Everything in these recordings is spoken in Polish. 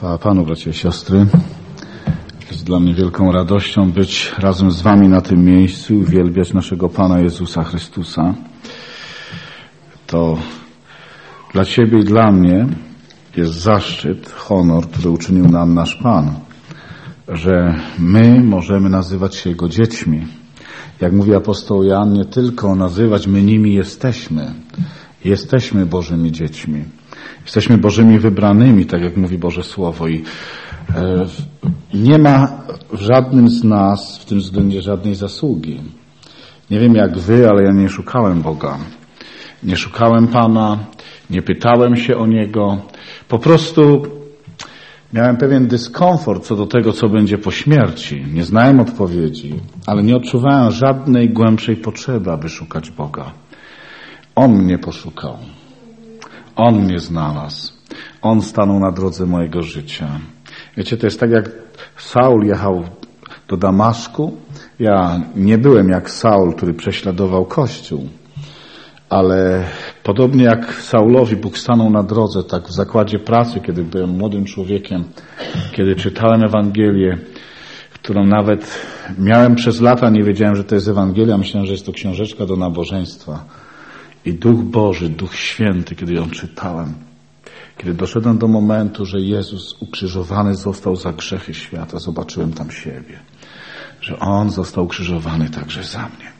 Chwała Panu, bracia i siostry. Jest dla mnie wielką radością być razem z Wami na tym miejscu i uwielbiać naszego Pana Jezusa Chrystusa. To dla Ciebie i dla mnie jest zaszczyt, honor, który uczynił nam nasz Pan, że my możemy nazywać się Jego dziećmi. Jak mówi apostoł Jan, nie tylko nazywać, my nimi jesteśmy. Jesteśmy Bożymi dziećmi. Jesteśmy Bożymi wybranymi, tak jak mówi Boże Słowo. I nie ma w żadnym z nas w tym względzie żadnej zasługi. Nie wiem jak wy, ale ja nie szukałem Boga. Nie szukałem Pana, nie pytałem się o Niego. Po prostu miałem pewien dyskomfort co do tego, co będzie po śmierci. Nie znałem odpowiedzi, ale nie odczuwałem żadnej głębszej potrzeby, aby szukać Boga. On mnie poszukał. On mnie znalazł. On stanął na drodze mojego życia. Wiecie, to jest tak jak Saul jechał do Damaszku. Ja nie byłem jak Saul, który prześladował Kościół. Ale podobnie jak Saulowi Bóg stanął na drodze, tak w zakładzie pracy, kiedy byłem młodym człowiekiem, kiedy czytałem Ewangelię, którą nawet miałem przez lata, nie wiedziałem, że to jest Ewangelia, myślałem, że jest to książeczka do nabożeństwa. I Duch Boży, Duch Święty, kiedy ją czytałem, kiedy doszedłem do momentu, że Jezus ukrzyżowany został za grzechy świata, zobaczyłem tam siebie, że On został ukrzyżowany także za mnie.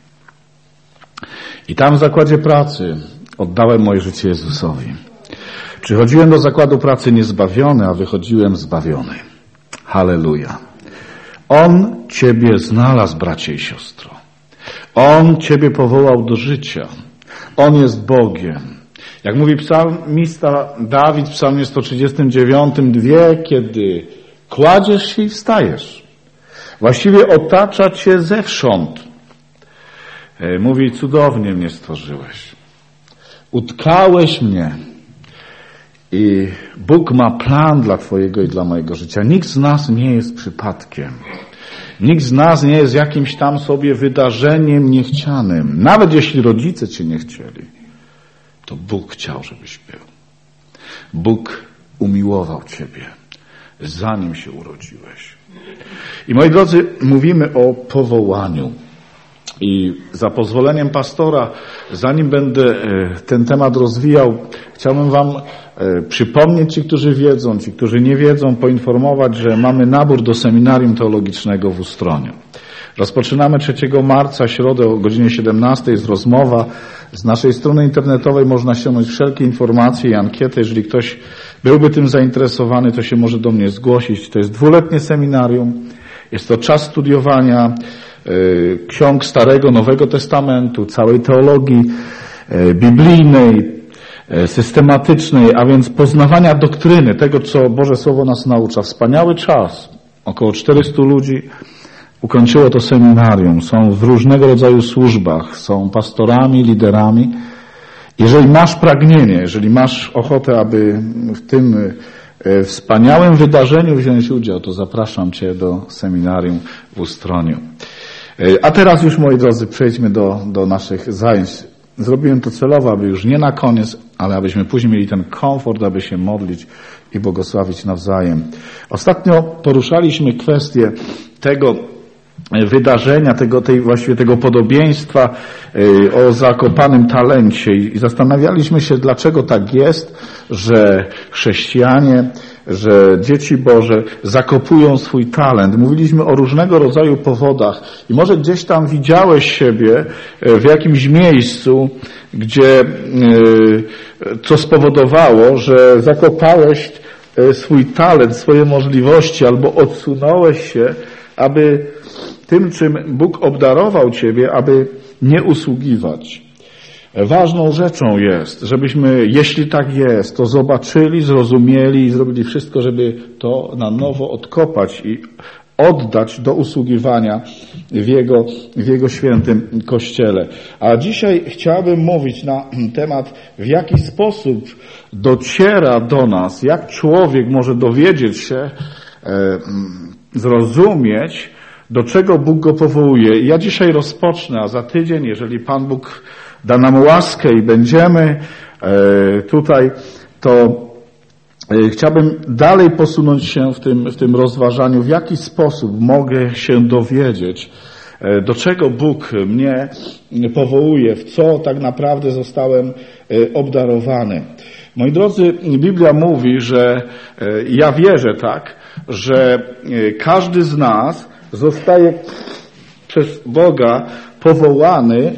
I tam w zakładzie pracy oddałem moje życie Jezusowi. Przychodziłem do zakładu pracy niezbawiony, a wychodziłem zbawiony. Halleluja. On Ciebie znalazł, bracie i siostro. On Ciebie powołał do życia. On jest Bogiem. Jak mówi psalmista Dawid w psalmie 139, wie, kiedy kładziesz się i wstajesz. Właściwie otacza Cię zewsząd. Mówi, cudownie mnie stworzyłeś. Utkałeś mnie. I Bóg ma plan dla Twojego i dla mojego życia. Nikt z nas nie jest przypadkiem. Nikt z nas nie jest jakimś tam sobie wydarzeniem niechcianym. Nawet jeśli rodzice Cię nie chcieli, to Bóg chciał, żebyś był. Bóg umiłował Ciebie, zanim się urodziłeś. I moi drodzy, mówimy o powołaniu. I za pozwoleniem pastora, zanim będę ten temat rozwijał, chciałbym Wam przypomnieć, ci, którzy wiedzą, ci, którzy nie wiedzą, poinformować, że mamy nabór do seminarium teologicznego w Ustroniu. Rozpoczynamy 3 marca, środę o godzinie 17 jest rozmowa. Z naszej strony internetowej można ściągnąć wszelkie informacje i ankiety. Jeżeli ktoś byłby tym zainteresowany, to się może do mnie zgłosić. To jest 2-letnie seminarium. Jest to czas studiowania ksiąg Starego, Nowego Testamentu, całej teologii biblijnej, systematycznej, a więc poznawania doktryny, tego, co Boże Słowo nas naucza. Wspaniały czas. Około 400 ludzi ukończyło to seminarium. Są w różnego rodzaju służbach, są pastorami, liderami. Jeżeli masz pragnienie, jeżeli masz ochotę, aby w tym wspaniałym wydarzeniu wziąć udział, to zapraszam Cię do seminarium w Ustroniu. A teraz już, moi drodzy, przejdźmy do naszych zajęć. Zrobiłem to celowo, aby już nie na koniec, ale abyśmy później mieli ten komfort, aby się modlić i błogosławić nawzajem. Ostatnio poruszaliśmy kwestię tego wydarzenia, tego podobieństwa o zakopanym talencie i zastanawialiśmy się, dlaczego tak jest, że chrześcijanie, że dzieci Boże zakopują swój talent. Mówiliśmy o różnego rodzaju powodach i może gdzieś tam widziałeś siebie w jakimś miejscu, gdzie co spowodowało, że zakopałeś swój talent, swoje możliwości albo odsunąłeś się, aby tym, czym Bóg obdarował Ciebie, aby nie usługiwać. Ważną rzeczą jest, żebyśmy, jeśli tak jest, to zobaczyli, zrozumieli i zrobili wszystko, żeby to na nowo odkopać i oddać do usługiwania w Jego świętym Kościele. A dzisiaj chciałbym mówić na temat, w jaki sposób dociera do nas, jak człowiek może dowiedzieć się, zrozumieć, do czego Bóg go powołuje. I ja dzisiaj rozpocznę, a za tydzień, jeżeli Pan Bóg da nam łaskę i będziemy tutaj, to Chciałbym dalej posunąć się w tym rozważaniu, w jaki sposób mogę się dowiedzieć, do czego Bóg mnie powołuje, w co tak naprawdę zostałem obdarowany. Moi drodzy, Biblia mówi, że ja wierzę tak, że każdy z nas zostaje przez Boga powołany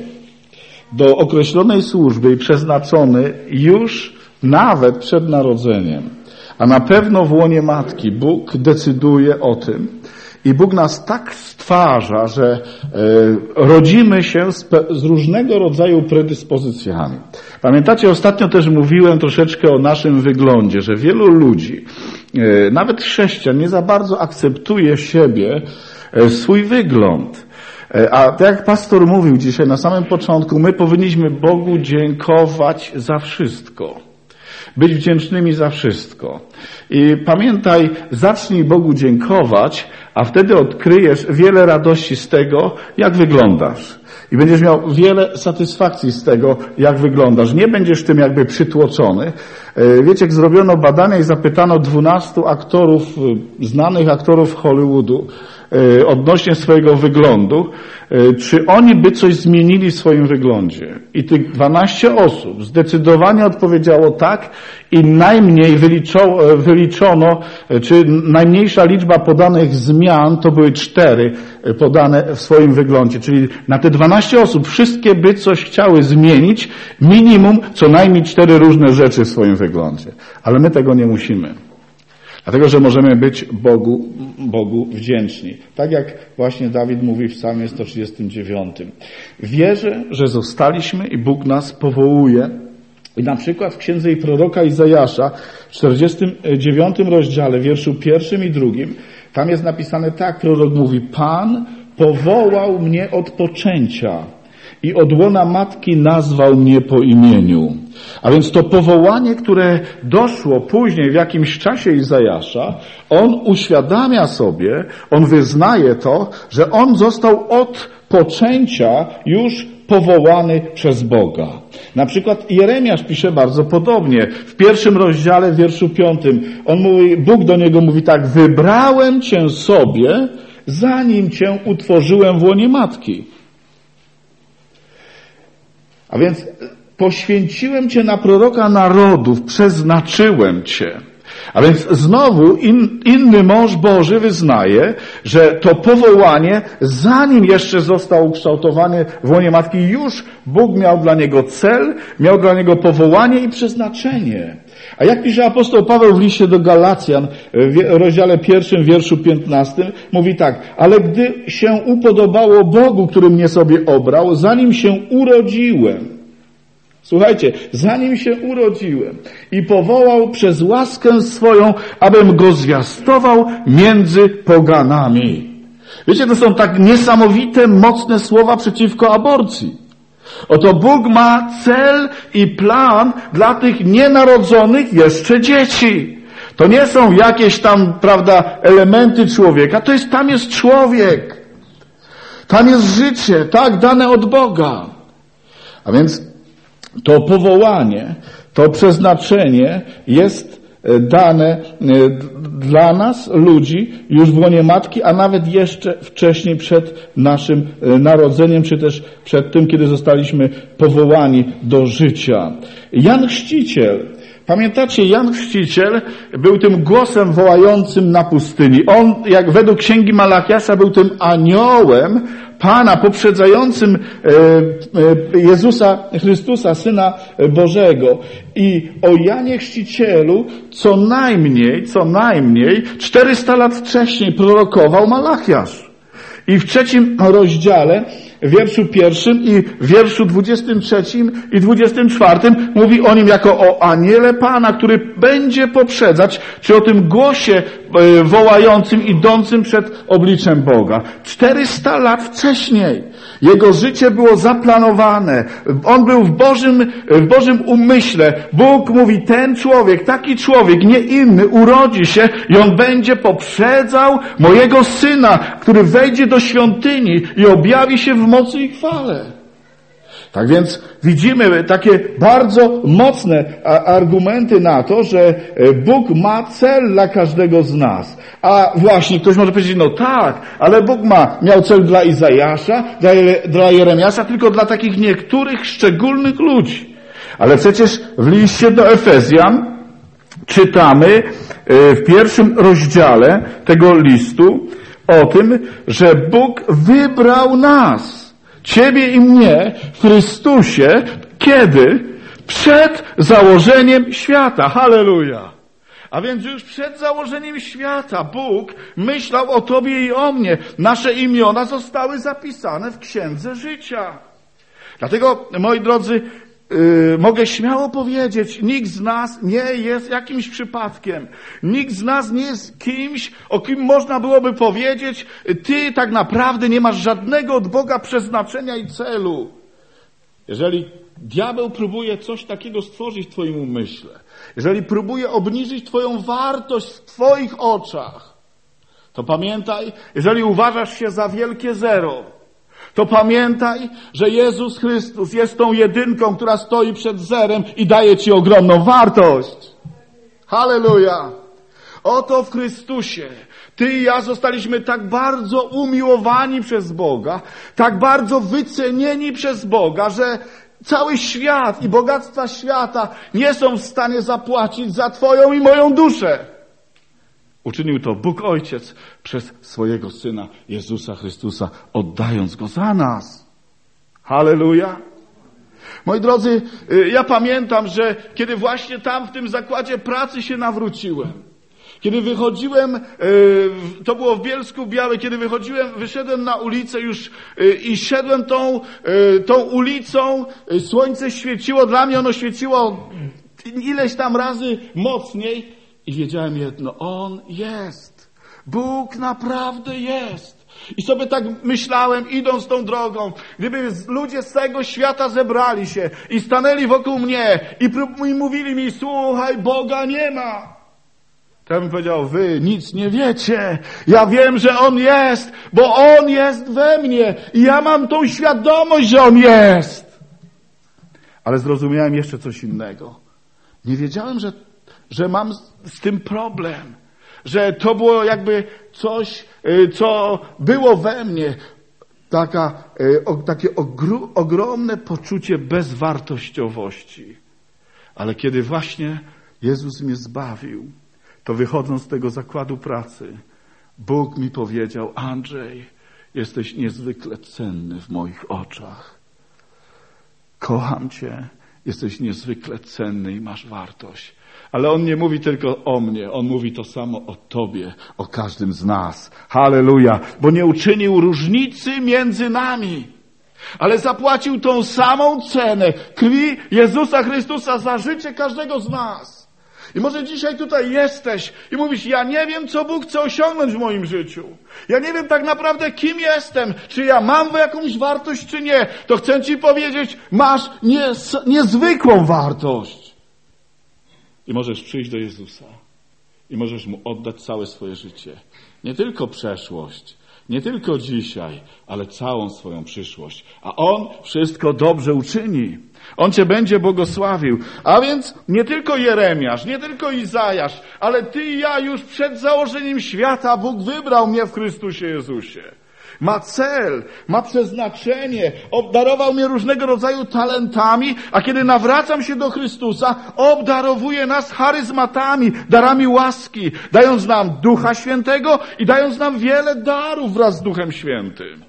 do określonej służby i przeznaczony już nawet przed narodzeniem. A na pewno w łonie matki Bóg decyduje o tym i Bóg nas tak stwarza, że rodzimy się z różnego rodzaju predyspozycjami. Pamiętacie, ostatnio też mówiłem troszeczkę o naszym wyglądzie, że wielu ludzi, nawet chrześcijan, nie za bardzo akceptuje siebie, swój wygląd. A tak jak pastor mówił dzisiaj na samym początku, my powinniśmy Bogu dziękować za wszystko. Być wdzięcznymi za wszystko. I pamiętaj, zacznij Bogu dziękować, a wtedy odkryjesz wiele radości z tego, jak wyglądasz. I będziesz miał wiele satysfakcji z tego, jak wyglądasz. Nie będziesz tym jakby przytłoczony. Wiecie, jak zrobiono badania i zapytano 12 aktorów, znanych aktorów Hollywoodu odnośnie swojego wyglądu, czy oni by coś zmienili w swoim wyglądzie. I tych 12 osób zdecydowanie odpowiedziało tak i najmniej wyliczono, czy najmniejsza liczba podanych zmian to były 4 podane w swoim wyglądzie. Czyli na te 12 osób wszystkie by coś chciały zmienić, minimum co najmniej 4 różne rzeczy w swoim wyglądzie. Ale my tego nie musimy. Dlatego, że możemy być Bogu wdzięczni. Tak jak właśnie Dawid mówi w Psalmie 139. Wierzę, że zostaliśmy i Bóg nas powołuje. I na przykład w księdze i proroka Izajasza w 49 rozdziale, wierszu 1 i 2, tam jest napisane tak, prorok mówi: Pan powołał mnie od poczęcia i od łona matki nazwał mnie po imieniu. A więc to powołanie, które doszło później w jakimś czasie Izajasza, on uświadamia sobie, on wyznaje to, że on został od poczęcia już powołany przez Boga. Na przykład Jeremiasz pisze bardzo podobnie. W 1 rozdziale, w wierszu 5, on mówi, Bóg do niego mówi tak: wybrałem cię sobie, zanim cię utworzyłem w łonie matki. A więc poświęciłem cię na proroka narodów, przeznaczyłem cię. A więc znowu inny mąż Boży wyznaje, że to powołanie, zanim jeszcze został ukształtowany w łonie matki, już Bóg miał dla niego cel, miał dla niego powołanie i przeznaczenie. A jak pisze apostoł Paweł w liście do Galacjan, w rozdziale 1, wierszu 15, mówi tak: ale gdy się upodobało Bogu, który mnie sobie obrał, zanim się urodziłem, słuchajcie, zanim się urodziłem i powołał przez łaskę swoją, abym go zwiastował między poganami. Wiecie, to są tak niesamowite, mocne słowa przeciwko aborcji. Oto Bóg ma cel i plan dla tych nienarodzonych jeszcze dzieci. To nie są jakieś tam, prawda, elementy człowieka, tam jest człowiek. Tam jest życie, tak, dane od Boga. A więc to powołanie, to przeznaczenie jest dane dla nas, ludzi, już w łonie matki, a nawet jeszcze wcześniej przed naszym narodzeniem, czy też przed tym, kiedy zostaliśmy powołani do życia. Jan Chrzciciel. Pamiętacie, Jan Chrzciciel był tym głosem wołającym na pustyni. On, jak według księgi Malachiasza, był tym aniołem Pana poprzedzającym Jezusa Chrystusa, Syna Bożego. I o Janie Chrzcicielu co najmniej 400 lat wcześniej prorokował Malachiasz. I w 3 rozdziale, w wierszu 1 i w wierszu 23 i 24 mówi o nim jako o aniele Pana, który będzie poprzedzać, czy o tym głosie wołającym, idącym przed obliczem Boga. 400 lat wcześniej. Jego życie było zaplanowane. On był w Bożym umyśle. Bóg mówi, ten człowiek, taki człowiek, nie inny, urodzi się i on będzie poprzedzał mojego Syna, który wejdzie do świątyni i objawi się w mocy i chwale. Tak więc widzimy takie bardzo mocne argumenty na to, że Bóg ma cel dla każdego z nas. A właśnie ktoś może powiedzieć, no tak, ale Bóg miał cel dla Izajasza, dla Jeremiasza, tylko dla takich niektórych szczególnych ludzi. Ale przecież w liście do Efezjan czytamy w 1 rozdziale tego listu o tym, że Bóg wybrał nas, ciebie i mnie, w Chrystusie, kiedy? Przed założeniem świata. Halleluja! A więc już przed założeniem świata Bóg myślał o tobie i o mnie. Nasze imiona zostały zapisane w Księdze Życia. Dlatego, moi drodzy, mogę śmiało powiedzieć, nikt z nas nie jest jakimś przypadkiem. Nikt z nas nie jest kimś, o kim można byłoby powiedzieć, ty tak naprawdę nie masz żadnego od Boga przeznaczenia i celu. Jeżeli diabeł próbuje coś takiego stworzyć w twoim umyśle, jeżeli próbuje obniżyć twoją wartość w twoich oczach, to pamiętaj, jeżeli uważasz się za wielkie zero, to pamiętaj, że Jezus Chrystus jest tą jedynką, która stoi przed zerem i daje ci ogromną wartość. Halleluja! Oto w Chrystusie ty i ja zostaliśmy tak bardzo umiłowani przez Boga, tak bardzo wycenieni przez Boga, że cały świat i bogactwa świata nie są w stanie zapłacić za twoją i moją duszę. Uczynił to Bóg Ojciec przez swojego Syna Jezusa Chrystusa, oddając Go za nas. Halleluja! Moi drodzy, ja pamiętam, że kiedy właśnie tam w tym zakładzie pracy się nawróciłem, kiedy wychodziłem, to było w Bielsku Białej, kiedy wyszedłem na ulicę już i szedłem tą ulicą, słońce świeciło, dla mnie ono świeciło ileś tam razy mocniej, i wiedziałem jedno, On jest. Bóg naprawdę jest. I sobie tak myślałem, idąc tą drogą, gdyby ludzie z całego świata zebrali się i stanęli wokół mnie i mówili mi, słuchaj, Boga nie ma. To ja bym powiedział, wy nic nie wiecie. Ja wiem, że On jest, bo On jest we mnie. I ja mam tą świadomość, że On jest. Ale zrozumiałem jeszcze coś innego. Nie wiedziałem, że mam z tym problem, że to było jakby coś, co było we mnie, takie ogromne poczucie bezwartościowości. Ale kiedy właśnie Jezus mnie zbawił, to wychodząc z tego zakładu pracy, Bóg mi powiedział, Andrzej, jesteś niezwykle cenny w moich oczach. Kocham cię, jesteś niezwykle cenny i masz wartość. Ale On nie mówi tylko o mnie, On mówi to samo o tobie, o każdym z nas. Halleluja! Bo nie uczynił różnicy między nami, ale zapłacił tą samą cenę krwi Jezusa Chrystusa za życie każdego z nas. I może dzisiaj tutaj jesteś i mówisz, ja nie wiem, co Bóg chce osiągnąć w moim życiu. Ja nie wiem tak naprawdę, kim jestem. Czy ja mam jakąś wartość, czy nie. To chcę ci powiedzieć, masz niezwykłą wartość. I możesz przyjść do Jezusa. I możesz Mu oddać całe swoje życie. Nie tylko przeszłość, nie tylko dzisiaj, ale całą swoją przyszłość. A On wszystko dobrze uczyni. On cię będzie błogosławił. A więc nie tylko Jeremiasz, nie tylko Izajasz, ale ty i ja już przed założeniem świata Bóg wybrał mnie w Chrystusie Jezusie. Ma cel, ma przeznaczenie, obdarował mnie różnego rodzaju talentami, a kiedy nawracam się do Chrystusa, obdarowuje nas charyzmatami, darami łaski, dając nam Ducha Świętego i dając nam wiele darów wraz z Duchem Świętym.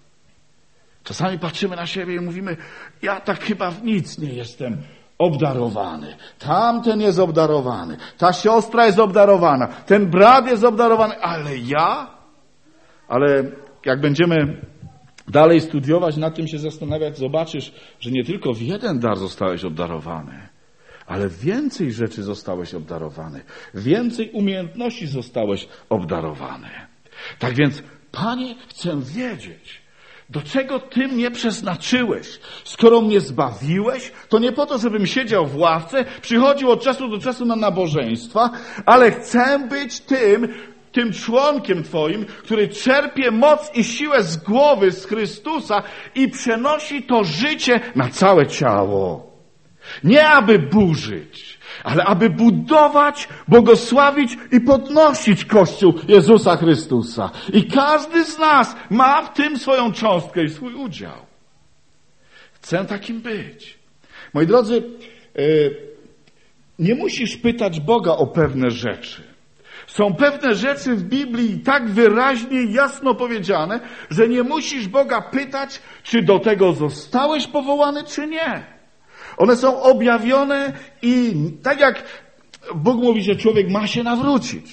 Czasami patrzymy na siebie i mówimy, ja tak chyba w nic nie jestem obdarowany. Tamten jest obdarowany, ta siostra jest obdarowana, ten brat jest obdarowany, ale ja? Ale jak będziemy dalej studiować, nad tym się zastanawiać, zobaczysz, że nie tylko w jeden dar zostałeś obdarowany, ale więcej rzeczy zostałeś obdarowany. Więcej umiejętności zostałeś obdarowany. Tak więc, Panie, chcę wiedzieć, do czego Ty mnie przeznaczyłeś? Skoro mnie zbawiłeś, to nie po to, żebym siedział w ławce, przychodził od czasu do czasu na nabożeństwa, ale chcę być tym tym członkiem twoim, który czerpie moc i siłę z głowy, z Chrystusa i przenosi to życie na całe ciało. Nie aby burzyć, ale aby budować, błogosławić i podnosić Kościół Jezusa Chrystusa. I każdy z nas ma w tym swoją cząstkę i swój udział. Chcę takim być. Moi drodzy, nie musisz pytać Boga o pewne rzeczy. Są pewne rzeczy w Biblii tak wyraźnie i jasno powiedziane, że nie musisz Boga pytać, czy do tego zostałeś powołany, czy nie. One są objawione i tak jak Bóg mówi, że człowiek ma się nawrócić.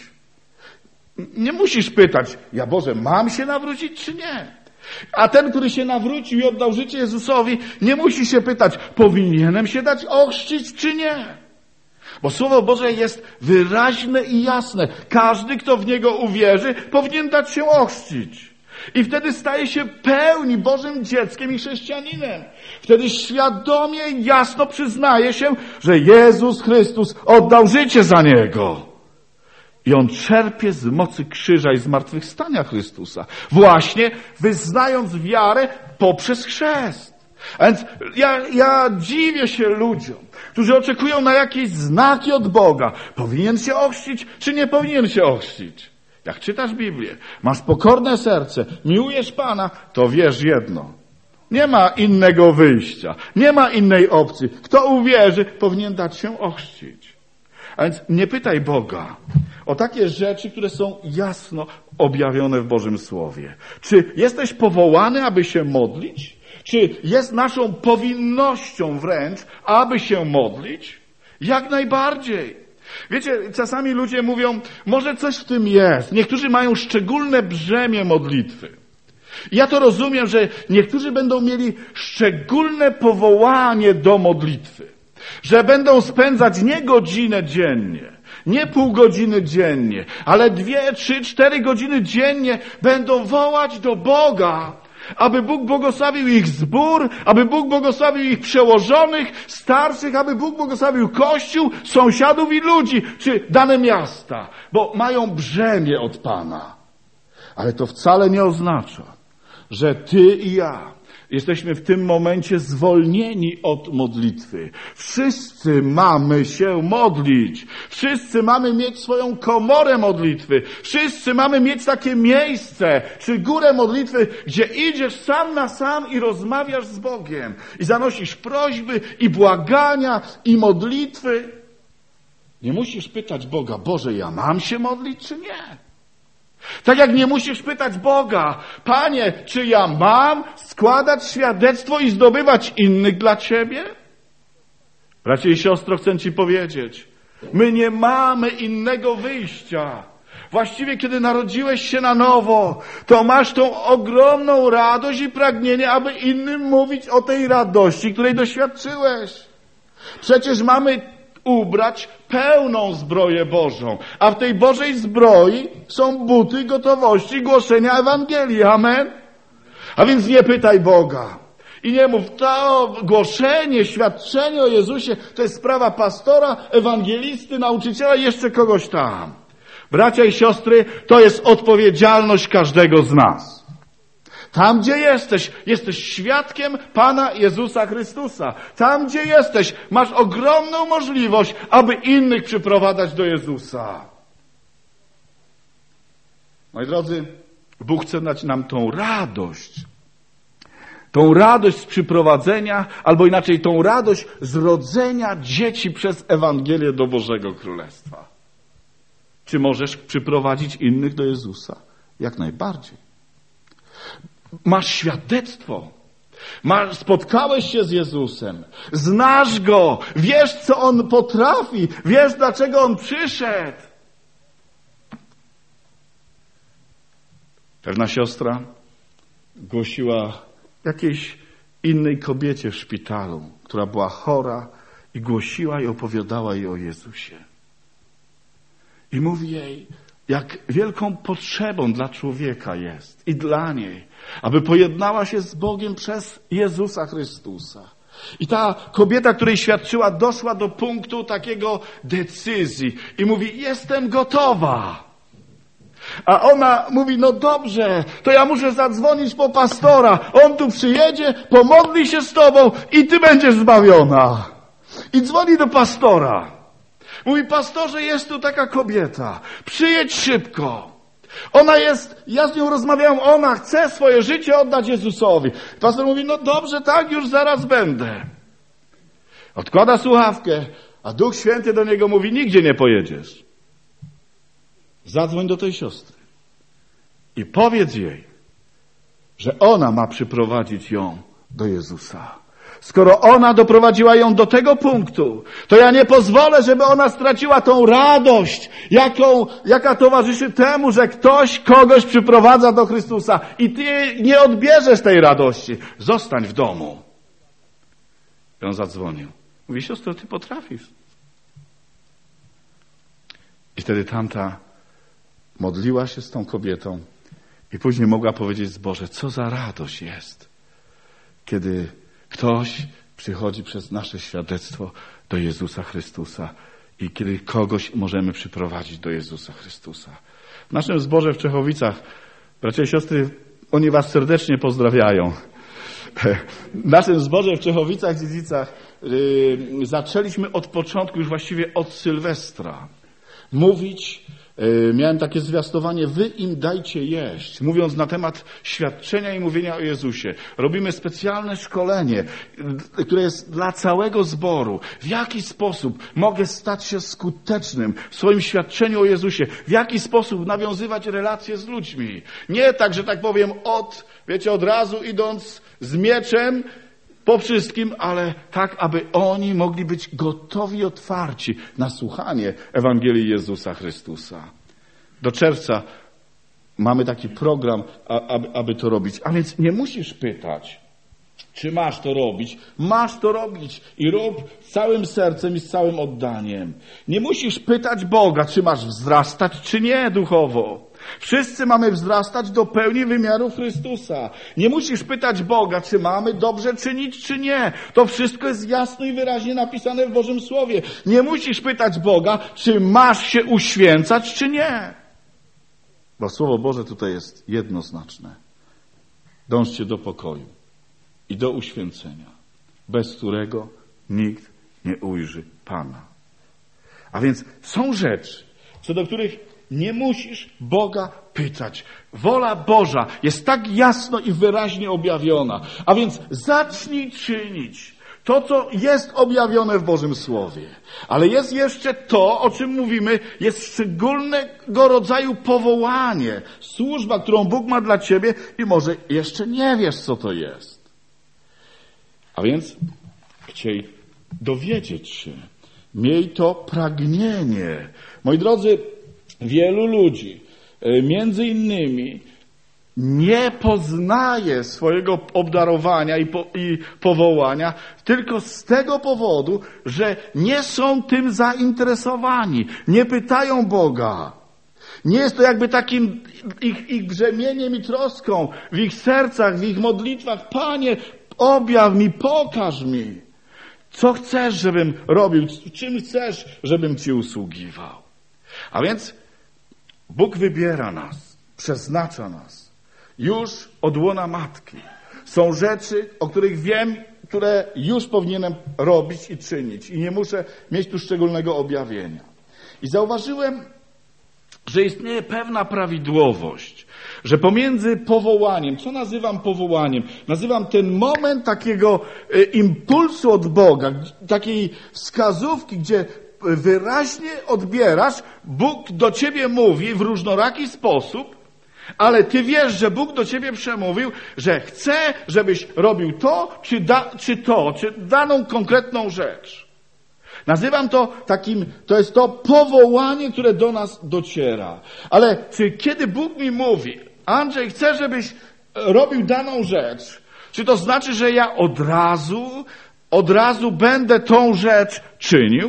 Nie musisz pytać, ja Boże, mam się nawrócić, czy nie? A ten, który się nawrócił i oddał życie Jezusowi, nie musi się pytać, powinienem się dać ochrzcić, czy nie? Bo Słowo Boże jest wyraźne i jasne. Każdy, kto w Niego uwierzy, powinien dać się ochrzcić. I wtedy staje się pełni Bożym dzieckiem i chrześcijaninem. Wtedy świadomie i jasno przyznaje się, że Jezus Chrystus oddał życie za Niego. I on czerpie z mocy krzyża i zmartwychwstania Chrystusa. Właśnie wyznając wiarę poprzez chrzest. A więc ja dziwię się ludziom, którzy oczekują na jakieś znaki od Boga. Powinien się ochrzcić, czy nie powinien się ochrzcić? Jak czytasz Biblię, masz pokorne serce, miłujesz Pana, to wiesz jedno. Nie ma innego wyjścia, nie ma innej opcji. Kto uwierzy, powinien dać się ochrzcić. A więc nie pytaj Boga o takie rzeczy, które są jasno objawione w Bożym Słowie. Czy jesteś powołany, aby się modlić? Czy jest naszą powinnością wręcz, aby się modlić? Jak najbardziej. Wiecie, czasami ludzie mówią, może coś w tym jest. Niektórzy mają szczególne brzemię modlitwy. Ja to rozumiem, że niektórzy będą mieli szczególne powołanie do modlitwy. Że będą spędzać nie godzinę dziennie, nie pół godziny dziennie, ale 2, 3, 4 godziny dziennie będą wołać do Boga, aby Bóg błogosławił ich zbór, aby Bóg błogosławił ich przełożonych, starszych, aby Bóg błogosławił Kościół, sąsiadów i ludzi, czy dane miasta, bo mają brzemię od Pana. Ale to wcale nie oznacza, że ty i ja jesteśmy w tym momencie zwolnieni od modlitwy. Wszyscy mamy się modlić. Wszyscy mamy mieć swoją komorę modlitwy. Wszyscy mamy mieć takie miejsce, czy górę modlitwy, gdzie idziesz sam na sam i rozmawiasz z Bogiem. I zanosisz prośby, i błagania, i modlitwy. Nie musisz pytać Boga, Boże, ja mam się modlić, czy nie? Tak jak nie musisz pytać Boga, Panie, czy ja mam składać świadectwo i zdobywać innych dla Ciebie? Bracie i siostro, chcę Ci powiedzieć, my nie mamy innego wyjścia. Właściwie, kiedy narodziłeś się na nowo, to masz tą ogromną radość i pragnienie, aby innym mówić o tej radości, której doświadczyłeś. Przecież mamy ubrać pełną zbroję Bożą. A w tej Bożej zbroi są buty gotowości głoszenia Ewangelii. Amen? A więc nie pytaj Boga. I nie mów, to głoszenie, świadczenie o Jezusie to jest sprawa pastora, ewangelisty, nauczyciela i jeszcze kogoś tam. Bracia i siostry, to jest odpowiedzialność każdego z nas. Tam, gdzie jesteś świadkiem Pana Jezusa Chrystusa. Tam, gdzie jesteś, masz ogromną możliwość, aby innych przyprowadzać do Jezusa. Moi drodzy, Bóg chce dać nam tą radość z przyprowadzenia, albo inaczej tą radość z rodzenia dzieci przez Ewangelię do Bożego Królestwa. Czy możesz przyprowadzić innych do Jezusa? Jak najbardziej. Masz świadectwo. Spotkałeś się z Jezusem. Znasz Go. Wiesz, co On potrafi. Wiesz, dlaczego On przyszedł. Pewna siostra głosiła jakiejś innej kobiecie w szpitalu, która była chora i głosiła i opowiadała jej o Jezusie. I mówi jej, jak wielką potrzebą dla człowieka jest i dla niej, aby pojednała się z Bogiem przez Jezusa Chrystusa. I ta kobieta, której świadczyła, doszła do punktu takiego decyzji i mówi, jestem gotowa. A ona mówi, no dobrze, to ja muszę zadzwonić po pastora. On tu przyjedzie, pomodli się z tobą i ty będziesz zbawiona. I dzwoni do pastora. Mówi, pastorze, jest tu taka kobieta. Przyjedź szybko. Ona jest, ja z nią rozmawiałem, ona chce swoje życie oddać Jezusowi. Pastor mówi, no dobrze, tak, już zaraz będę. Odkłada słuchawkę, a Duch Święty do niego mówi, nigdzie nie pojedziesz. Zadzwoń do tej siostry i powiedz jej, że ona ma przyprowadzić ją do Jezusa. Skoro ona doprowadziła ją do tego punktu, to ja nie pozwolę, żeby ona straciła tą radość, jaka towarzyszy temu, że ktoś kogoś przyprowadza do Chrystusa i ty nie odbierzesz tej radości. Zostań w domu. I on zadzwonił. Mówi, siostro, ty potrafisz. I wtedy tamta modliła się z tą kobietą i później mogła powiedzieć zboże, co za radość jest, kiedy ktoś przychodzi przez nasze świadectwo do Jezusa Chrystusa i kiedy kogoś możemy przyprowadzić do Jezusa Chrystusa. W naszym zborze w Czechowicach, bracia i siostry, oni was serdecznie pozdrawiają. W naszym zborze w Czechowicach-Dziedzicach zaczęliśmy od początku, już właściwie od Sylwestra, mówić, miałem takie zwiastowanie, wy im dajcie jeść, mówiąc na temat świadczenia i mówienia o Jezusie. Robimy specjalne szkolenie, które jest dla całego zboru. W jaki sposób mogę stać się skutecznym w swoim świadczeniu o Jezusie? W jaki sposób nawiązywać relacje z ludźmi? Nie tak, że tak powiem, od razu idąc z mieczem po wszystkim, ale tak, aby oni mogli być gotowi, otwarci na słuchanie Ewangelii Jezusa Chrystusa. Do czerwca mamy taki program, aby to robić. A więc nie musisz pytać, czy masz to robić. Masz to robić i rób z całym sercem i z całym oddaniem. Nie musisz pytać Boga, czy masz wzrastać, czy nie duchowo. Wszyscy mamy wzrastać do pełni wymiaru Chrystusa. Nie musisz pytać Boga, czy mamy dobrze czynić, czy nie. To wszystko jest jasno i wyraźnie napisane w Bożym Słowie. Nie musisz pytać Boga, czy masz się uświęcać, czy nie. Bo Słowo Boże tutaj jest jednoznaczne. Dążcie do pokoju i do uświęcenia, bez którego nikt nie ujrzy Pana. A więc są rzeczy, co do których nie musisz Boga pytać. Wola Boża jest tak jasno i wyraźnie objawiona. A więc zacznij czynić to, co jest objawione w Bożym Słowie. Ale jest jeszcze to, o czym mówimy, jest szczególnego rodzaju powołanie. Służba, którą Bóg ma dla ciebie i może jeszcze nie wiesz, co to jest. A więc chciej dowiedzieć się. Miej to pragnienie. Moi drodzy, wielu ludzi, między innymi, nie poznaje swojego obdarowania i powołania tylko z tego powodu, że nie są tym zainteresowani. Nie pytają Boga. Nie jest to jakby takim ich brzemieniem i troską w ich sercach, w ich modlitwach. Panie, objaw mi, pokaż mi, co chcesz, żebym robił, czym chcesz, żebym Ci usługiwał. A więc Bóg wybiera nas, przeznacza nas już od łona matki. Są rzeczy, o których wiem, które już powinienem robić i czynić i nie muszę mieć tu szczególnego objawienia. I zauważyłem, że istnieje pewna prawidłowość, że pomiędzy powołaniem, co nazywam powołaniem? Nazywam ten moment takiego impulsu od Boga, takiej wskazówki, gdzie wyraźnie odbierasz, Bóg do ciebie mówi w różnoraki sposób, ale ty wiesz, że Bóg do ciebie przemówił, że chce, żebyś robił to, czy daną konkretną rzecz. Nazywam to to jest to powołanie, które do nas dociera. Ale czy kiedy Bóg mi mówi, Andrzej, chcę, żebyś robił daną rzecz, czy to znaczy, że ja od razu będę tą rzecz czynił?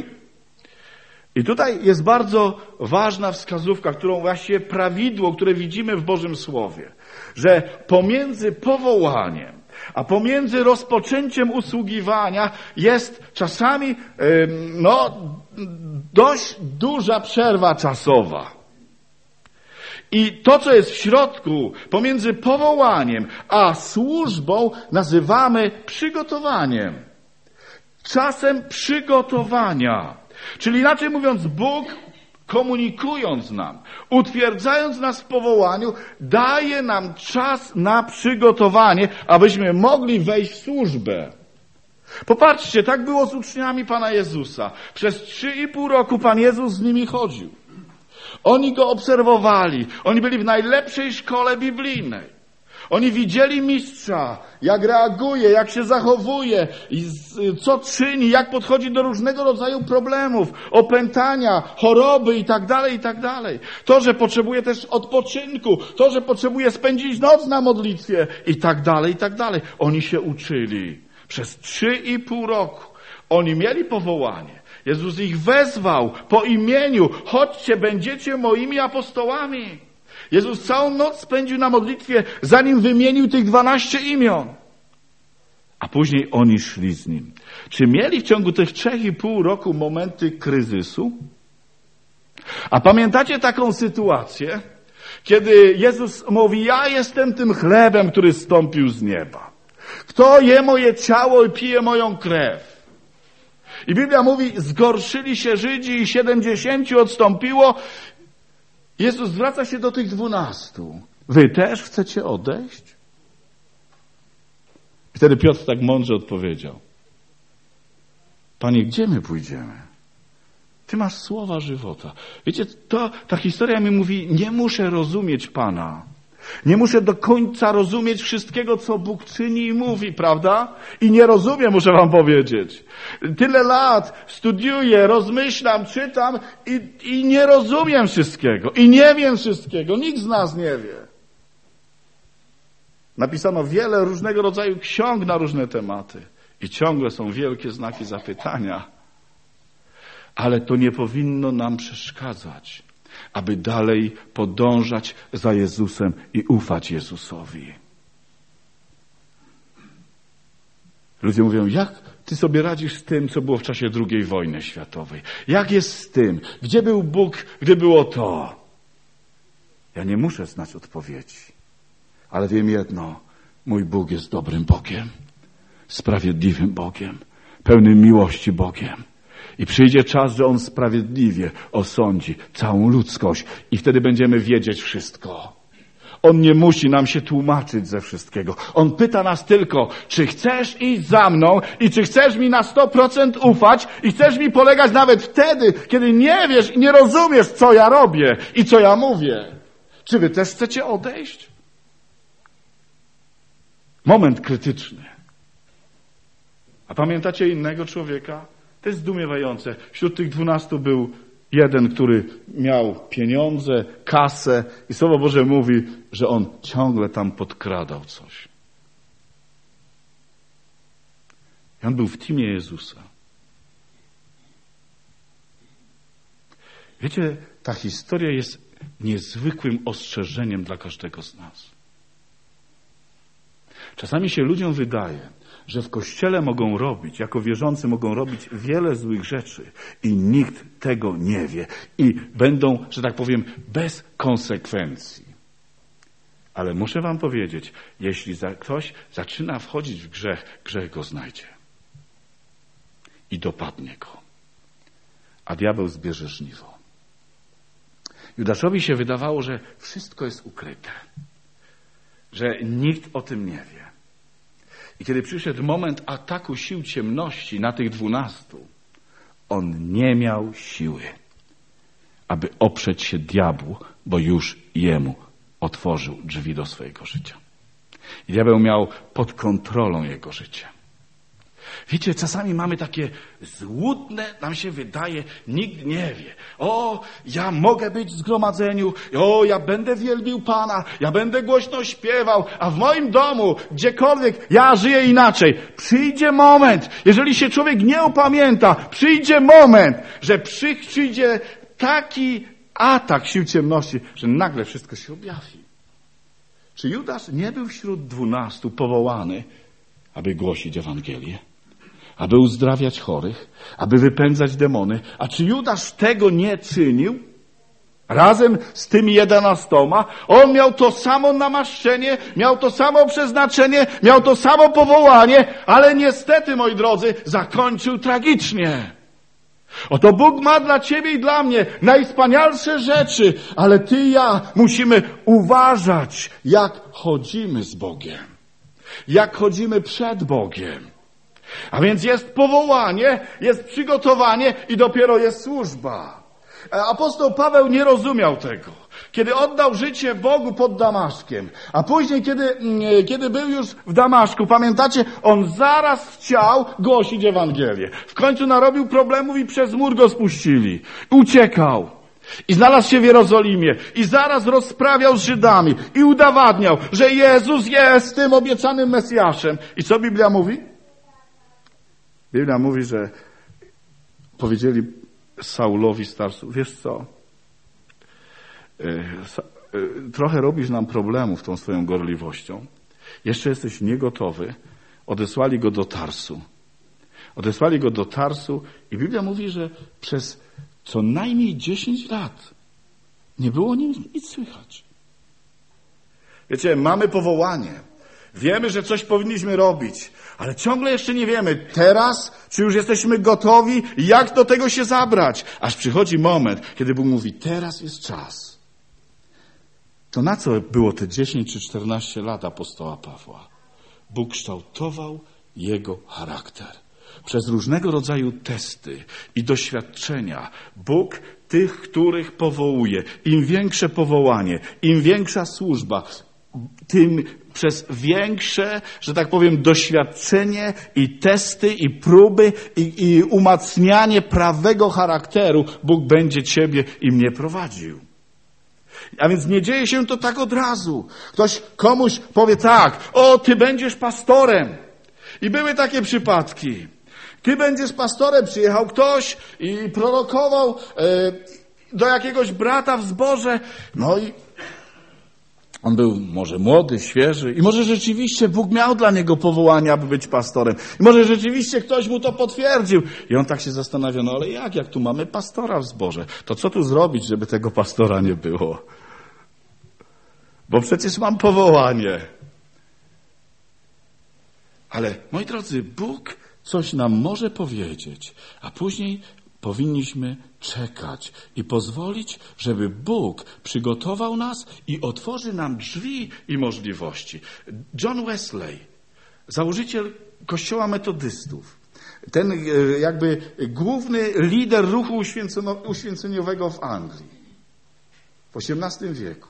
I tutaj jest bardzo ważna wskazówka, którą właściwie prawidło, które widzimy w Bożym Słowie, że pomiędzy powołaniem a pomiędzy rozpoczęciem usługiwania jest czasami dość duża przerwa czasowa. I to, co jest w środku, pomiędzy powołaniem a służbą, nazywamy przygotowaniem. Czasem przygotowania. Czyli inaczej mówiąc, Bóg, komunikując nam, utwierdzając nas w powołaniu, daje nam czas na przygotowanie, abyśmy mogli wejść w służbę. Popatrzcie, tak było z uczniami Pana Jezusa. Przez 3,5 roku Pan Jezus z nimi chodził. Oni Go obserwowali. Oni byli w najlepszej szkole biblijnej. Oni widzieli mistrza, jak reaguje, jak się zachowuje, co czyni, jak podchodzi do różnego rodzaju problemów, opętania, choroby itd., itd. To, że potrzebuje też odpoczynku, to, że potrzebuje spędzić noc na modlitwie itd., itd. Oni się uczyli. Przez 3,5 roku oni mieli powołanie. Jezus ich wezwał po imieniu. Chodźcie, będziecie moimi apostołami. Jezus całą noc spędził na modlitwie, zanim wymienił tych 12 imion. A później oni szli z Nim. Czy mieli w ciągu tych 3,5 roku momenty kryzysu? A pamiętacie taką sytuację, kiedy Jezus mówi, ja jestem tym chlebem, który zstąpił z nieba. Kto je moje ciało i pije moją krew? I Biblia mówi, zgorszyli się Żydzi i 70 odstąpiło. Jezus zwraca się do tych 12. Wy też chcecie odejść? I wtedy Piotr tak mądrze odpowiedział. Panie, gdzie my pójdziemy? Ty masz słowa żywota. Wiecie, ta historia mi mówi, nie muszę rozumieć Pana. Nie muszę do końca rozumieć wszystkiego, co Bóg czyni i mówi, prawda? I nie rozumiem, muszę wam powiedzieć. Tyle lat studiuję, rozmyślam, czytam i nie rozumiem wszystkiego. I nie wiem wszystkiego. Nikt z nas nie wie. Napisano wiele różnego rodzaju ksiąg na różne tematy. I ciągle są wielkie znaki zapytania. Ale to nie powinno nam przeszkadzać, aby dalej podążać za Jezusem i ufać Jezusowi. Ludzie mówią, jak ty sobie radzisz z tym, co było w czasie II wojny światowej? Jak jest z tym? Gdzie był Bóg, gdy było to? Ja nie muszę znać odpowiedzi, ale wiem jedno, mój Bóg jest dobrym Bogiem, sprawiedliwym Bogiem, pełnym miłości Bogiem. I przyjdzie czas, że On sprawiedliwie osądzi całą ludzkość i wtedy będziemy wiedzieć wszystko. On nie musi nam się tłumaczyć ze wszystkiego. On pyta nas tylko, czy chcesz iść za mną i czy chcesz mi na 100% ufać i chcesz mi polegać nawet wtedy, kiedy nie wiesz i nie rozumiesz, co ja robię i co ja mówię. Czy wy też chcecie odejść? Moment krytyczny. A pamiętacie innego człowieka? To jest zdumiewające. Wśród tych 12 był jeden, który miał pieniądze, kasę i Słowo Boże mówi, że on ciągle tam podkradał coś. I on był w teamie Jezusa. Wiecie, ta historia jest niezwykłym ostrzeżeniem dla każdego z nas. Czasami się ludziom wydaje, że w Kościele mogą robić, jako wierzący mogą robić wiele złych rzeczy i nikt tego nie wie. I będą, że tak powiem, bez konsekwencji. Ale muszę wam powiedzieć, jeśli ktoś zaczyna wchodzić w grzech, grzech go znajdzie. I dopadnie go. A diabeł zbierze żniwo. Judaszowi się wydawało, że wszystko jest ukryte. Że nikt o tym nie wie. I kiedy przyszedł moment ataku sił ciemności na tych 12, on nie miał siły, aby oprzeć się diabłu, bo już jemu otworzył drzwi do swojego życia. I diabeł miał pod kontrolą jego życie. Wiecie, czasami mamy takie złudne, nam się wydaje, nikt nie wie. O, ja mogę być w zgromadzeniu, o, ja będę wielbił Pana, ja będę głośno śpiewał, a w moim domu, gdziekolwiek, ja żyję inaczej. Przyjdzie moment, jeżeli się człowiek nie opamięta, przyjdzie moment, że przyjdzie taki atak sił ciemności, że nagle wszystko się objawi. Czy Judasz nie był wśród 12 powołany, aby głosić Ewangelię? Aby uzdrawiać chorych, aby wypędzać demony. A czy Judasz tego nie czynił? Razem z tymi 11, on miał to samo namaszczenie, miał to samo przeznaczenie, miał to samo powołanie, ale niestety, moi drodzy, zakończył tragicznie. Oto Bóg ma dla ciebie i dla mnie najwspanialsze rzeczy, ale ty i ja musimy uważać, jak chodzimy z Bogiem, jak chodzimy przed Bogiem. A więc jest powołanie, jest przygotowanie i dopiero jest służba. Apostoł Paweł nie rozumiał tego. Kiedy oddał życie Bogu pod Damaszkiem, a później, kiedy był już w Damaszku, pamiętacie, on zaraz chciał głosić Ewangelię. W końcu narobił problemów i przez mur go spuścili. Uciekał. I znalazł się w Jerozolimie. I zaraz rozprawiał z Żydami. I udowadniał, że Jezus jest tym obiecanym Mesjaszem. I co Biblia mówi? Biblia mówi, że powiedzieli Saulowi starcu, wiesz co, trochę robisz nam problemów tą swoją gorliwością. Jeszcze jesteś niegotowy. Odesłali go do Tarsu. Odesłali go do Tarsu i Biblia mówi, że przez co najmniej 10 lat nie było o nim nic słychać. Wiecie, mamy powołanie. Wiemy, że coś powinniśmy robić, ale ciągle jeszcze nie wiemy teraz, czy już jesteśmy gotowi, jak do tego się zabrać. Aż przychodzi moment, kiedy Bóg mówi, teraz jest czas. To na co było te 10 czy 14 lat apostoła Pawła? Bóg kształtował jego charakter. Przez różnego rodzaju testy i doświadczenia Bóg tych, których powołuje, im większe powołanie, im większa służba, tym przez większe, że tak powiem, doświadczenie i testy i próby i umacnianie prawego charakteru Bóg będzie ciebie i mnie prowadził. A więc nie dzieje się to tak od razu. Ktoś komuś powie tak, o, ty będziesz pastorem. I były takie przypadki. Ty będziesz pastorem, przyjechał ktoś i prorokował do jakiegoś brata w zborze. No i on był może młody, świeży i może rzeczywiście Bóg miał dla niego powołanie, aby być pastorem. I może rzeczywiście ktoś mu to potwierdził. I on tak się zastanawia, no ale jak tu mamy pastora w zborze? To co tu zrobić, żeby tego pastora nie było? Bo przecież mam powołanie. Ale, moi drodzy, Bóg coś nam może powiedzieć, a później powinniśmy czekać i pozwolić, żeby Bóg przygotował nas i otworzy nam drzwi i możliwości. John Wesley, założyciel Kościoła Metodystów, ten jakby główny lider ruchu uświęceniowego w Anglii w XVIII wieku,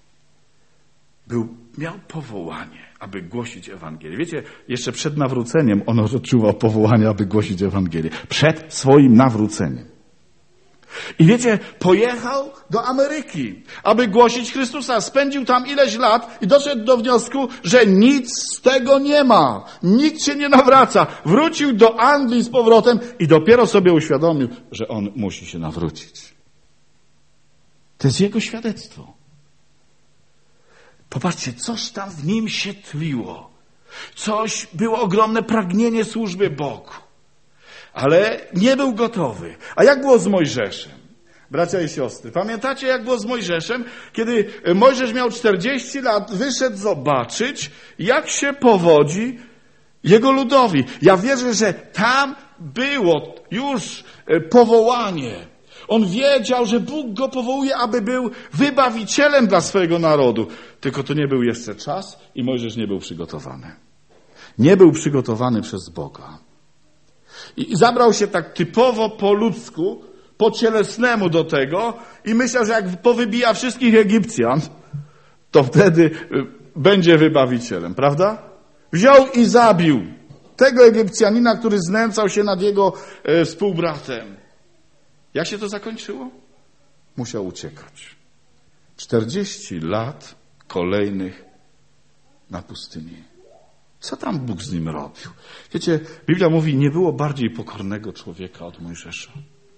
miał powołanie, aby głosić Ewangelię. Wiecie, jeszcze przed nawróceniem on odczuwał powołanie, aby głosić Ewangelię. Przed swoim nawróceniem. I wiecie, pojechał do Ameryki, aby głosić Chrystusa. Spędził tam ileś lat i doszedł do wniosku, że nic z tego nie ma. Nikt się nie nawraca. Wrócił do Anglii z powrotem i dopiero sobie uświadomił, że on musi się nawrócić. To jest jego świadectwo. Popatrzcie, coś tam w nim się tliło. Było ogromne pragnienie służby Bogu. Ale nie był gotowy. A jak było z Mojżeszem? Bracia i siostry, pamiętacie jak było z Mojżeszem? Kiedy Mojżesz miał 40 lat, wyszedł zobaczyć, jak się powodzi jego ludowi. Ja wierzę, że tam było już powołanie. On wiedział, że Bóg go powołuje, aby był wybawicielem dla swojego narodu. Tylko to nie był jeszcze czas i Mojżesz nie był przygotowany. Nie był przygotowany przez Boga. I zabrał się tak typowo po ludzku, po cielesnemu do tego i myślał, że jak powybija wszystkich Egipcjan, to wtedy będzie wybawicielem, prawda? Wziął i zabił tego Egipcjanina, który znęcał się nad jego współbratem. Jak się to zakończyło? Musiał uciekać. 40 lat kolejnych na pustyni. Co tam Bóg z nim robił? Wiecie, Biblia mówi, nie było bardziej pokornego człowieka od Mojżesza.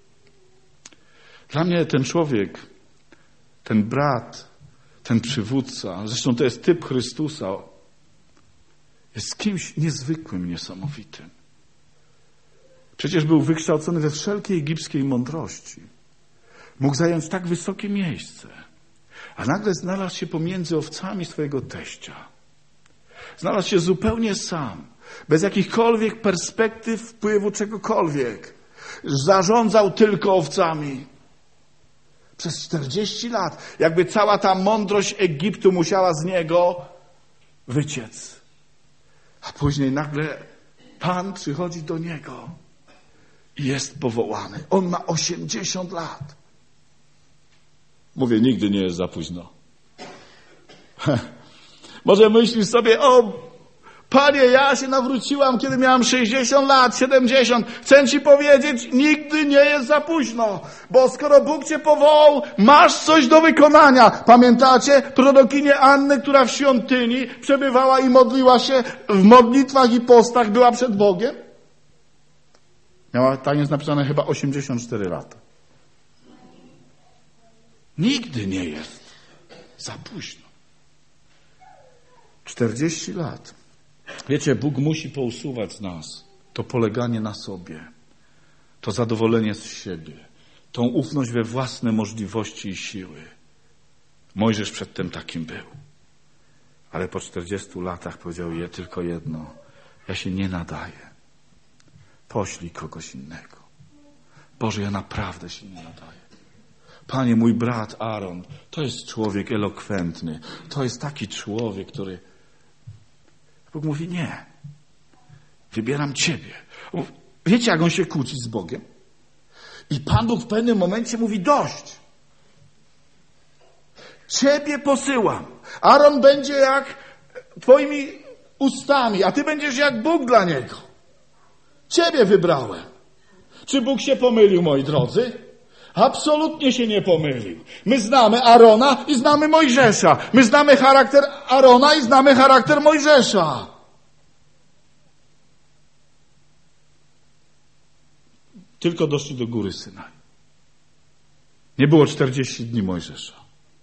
Dla mnie ten człowiek, ten brat, ten przywódca, zresztą to jest typ Chrystusa, jest kimś niezwykłym, niesamowitym. Przecież był wykształcony we wszelkiej egipskiej mądrości. Mógł zająć tak wysokie miejsce. A nagle znalazł się pomiędzy owcami swojego teścia. Znalazł się zupełnie sam. Bez jakichkolwiek perspektyw, wpływu, czegokolwiek. Zarządzał tylko owcami. Przez 40 lat. Jakby cała ta mądrość Egiptu musiała z niego wyciec. A później nagle Pan przychodzi do niego i jest powołany. On ma 80 lat. Mówię, nigdy nie jest za późno. Może myślisz sobie, o Panie, ja się nawróciłam, kiedy miałam 60 lat, 70. Chcę Ci powiedzieć, nigdy nie jest za późno. Bo skoro Bóg Cię powołał, masz coś do wykonania. Pamiętacie prorokinię Annę, która w świątyni przebywała i modliła się w modlitwach i postach, była przed Bogiem? Miała, tam jest napisane, chyba 84 lata. Nigdy nie jest za późno. 40 lat. Wiecie, Bóg musi pousuwać z nas to poleganie na sobie, to zadowolenie z siebie, tą ufność we własne możliwości i siły. Mojżesz przedtem takim był. Ale po 40 latach powiedział je tylko jedno. Ja się nie nadaję. Poślij kogoś innego. Boże, ja naprawdę się nie nadaję. Panie, mój brat Aaron, to jest człowiek elokwentny. To jest taki człowiek, który... Bóg mówi, nie. Wybieram Ciebie. Wiecie, jak on się kłóci z Bogiem? I Pan Bóg w pewnym momencie mówi, dość. Ciebie posyłam. Aaron będzie jak Twoimi ustami, a Ty będziesz jak Bóg dla niego. Ciebie wybrałem. Czy Bóg się pomylił, moi drodzy? Absolutnie się nie pomylił. My znamy Arona i znamy Mojżesza. My znamy charakter Arona i znamy charakter Mojżesza. Tylko doszli do góry Synaj. Nie było 40 dni Mojżesza.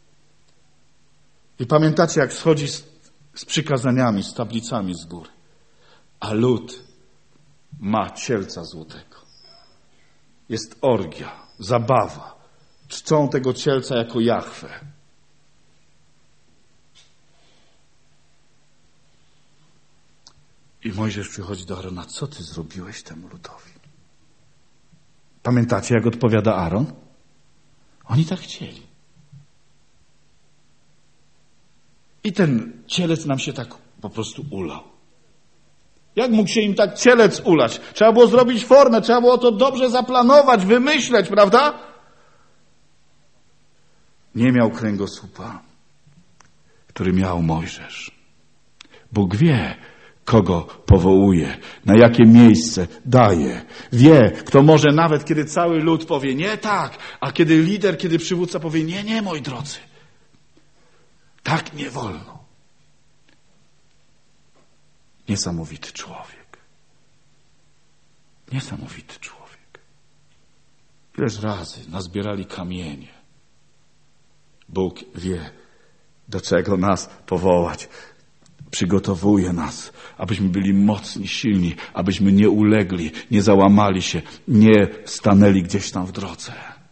I pamiętacie, jak schodzi z przykazaniami, z tablicami z góry. A lud ma cielca złotego. Jest orgia, zabawa. Czczą tego cielca jako Jahwe. I Mojżesz przychodzi do Arona. Co ty zrobiłeś temu ludowi? Pamiętacie, jak odpowiada Aaron? Oni tak chcieli. I ten cielec nam się tak po prostu ulał. Jak mógł się im tak cielec ulać? Trzeba było zrobić formę, trzeba było to dobrze zaplanować, wymyśleć, prawda? Nie miał kręgosłupa, który miał Mojżesz. Bóg wie, kogo powołuje, na jakie miejsce daje. Wie, kto może nawet, kiedy cały lud powie nie tak, a kiedy lider, kiedy przywódca powie nie, moi drodzy. Tak nie wolno. Niesamowity człowiek. Niesamowity człowiek. Ileż razy nazbierali kamienie. Bóg wie, do czego nas powołać. Przygotowuje nas, abyśmy byli mocni, silni, abyśmy nie ulegli, nie załamali się, nie stanęli gdzieś tam w drodze.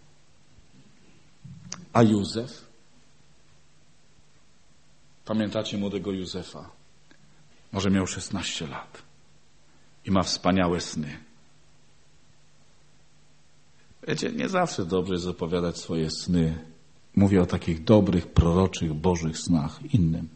A Józef? Pamiętacie młodego Józefa? Może miał 16 lat i ma wspaniałe sny. Wiecie, nie zawsze dobrze jest opowiadać swoje sny. Mówię o takich dobrych, proroczych, bożych snach innym.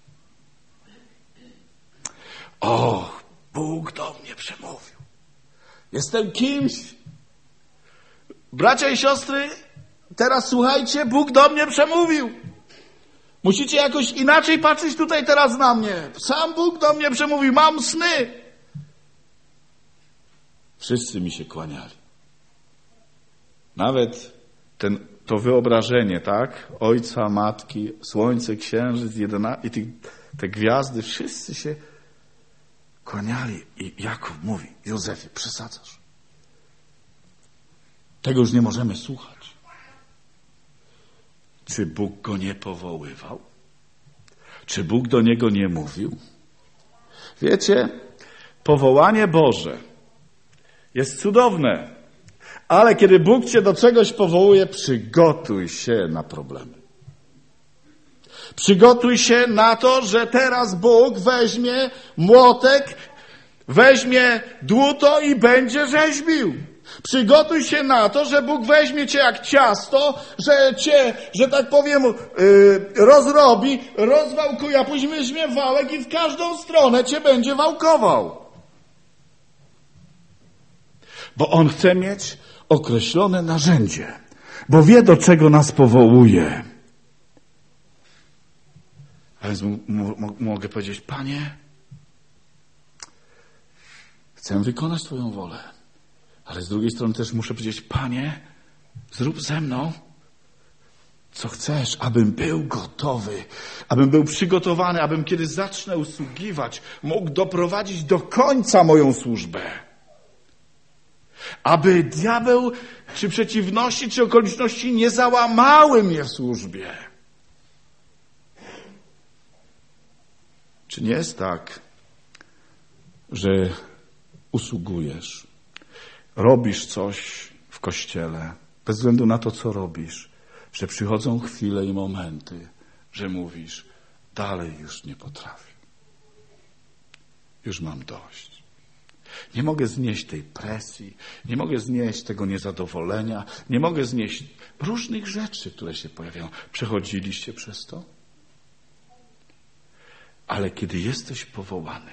O, Bóg do mnie przemówił. Jestem kimś. Bracia i siostry, teraz słuchajcie, Bóg do mnie przemówił. Musicie jakoś inaczej patrzeć tutaj teraz na mnie. Sam Bóg do mnie przemówił, mam sny. Wszyscy mi się kłaniali. Nawet to wyobrażenie, tak? Ojca, matki, słońce, księżyc, i te gwiazdy, wszyscy się kłaniali. I Jakub mówi, Józefie, przesadzasz. Tego już nie możemy słuchać. Czy Bóg go nie powoływał? Czy Bóg do niego nie mówił? Wiecie, powołanie Boże jest cudowne, Ale kiedy Bóg cię do czegoś powołuje, przygotuj się na problemy. Przygotuj się na to, że teraz Bóg weźmie młotek, weźmie dłuto i będzie rzeźbił. Przygotuj się na to, że Bóg weźmie cię jak ciasto, że cię, że tak powiem, rozrobi, rozwałkuje, a później weźmie wałek i w każdą stronę cię będzie wałkował. Bo On chce mieć określone narzędzie, bo wie, do czego nas powołuje. A więc mogę powiedzieć: Panie, chcę wykonać Twoją wolę. Ale z drugiej strony też muszę powiedzieć: Panie, zrób ze mną, co chcesz, abym był gotowy, abym był przygotowany, abym kiedy zacznę usługiwać, mógł doprowadzić do końca moją służbę. Aby diabeł, czy przeciwności, czy okoliczności nie załamały mnie w służbie. Czy nie jest tak, że usługujesz, robisz coś w kościele, bez względu na to, co robisz, że przychodzą chwile i momenty, że mówisz: dalej już nie potrafię. Już mam dość. Nie mogę znieść tej presji, nie mogę znieść tego niezadowolenia, nie mogę znieść różnych rzeczy, które się pojawiają. Przechodziliście przez to? Ale kiedy jesteś powołany,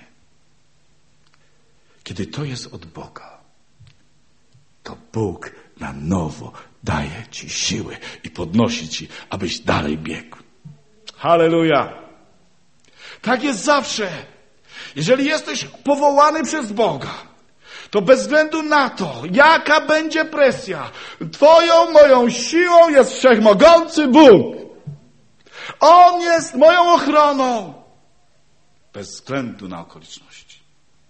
kiedy to jest od Boga, to Bóg na nowo daje ci siły i podnosi ci, abyś dalej biegł. Halleluja! Tak jest zawsze. Jeżeli jesteś powołany przez Boga, to bez względu na to, jaka będzie presja, Twoją, moją siłą jest wszechmogący Bóg. On jest moją ochroną. Bez względu na okoliczności.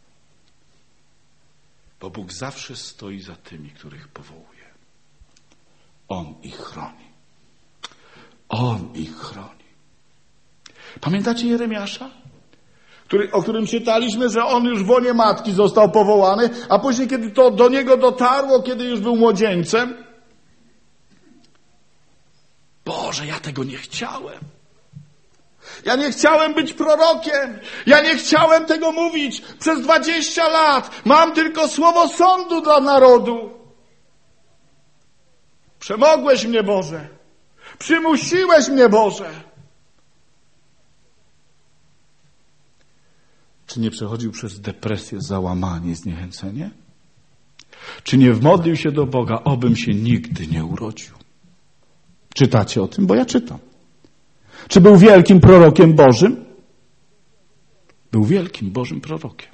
Bo Bóg zawsze stoi za tymi, których powołuje. On ich chroni. On ich chroni. Pamiętacie Jeremiasza? O którym czytaliśmy, że on już w łonie matki został powołany, a później, kiedy to do niego dotarło, kiedy już był młodzieńcem: Boże, ja tego nie chciałem. Ja nie chciałem być prorokiem. Ja nie chciałem tego mówić. Przez 20 lat mam tylko słowo sądu dla narodu. Przemogłeś mnie, Boże. Przymusiłeś mnie, Boże. Czy nie przechodził przez depresję, załamanie, zniechęcenie? Czy nie modlił się do Boga: obym się nigdy nie urodził? Czytacie o tym? Bo ja czytam. Czy był wielkim prorokiem Bożym? Był wielkim Bożym prorokiem.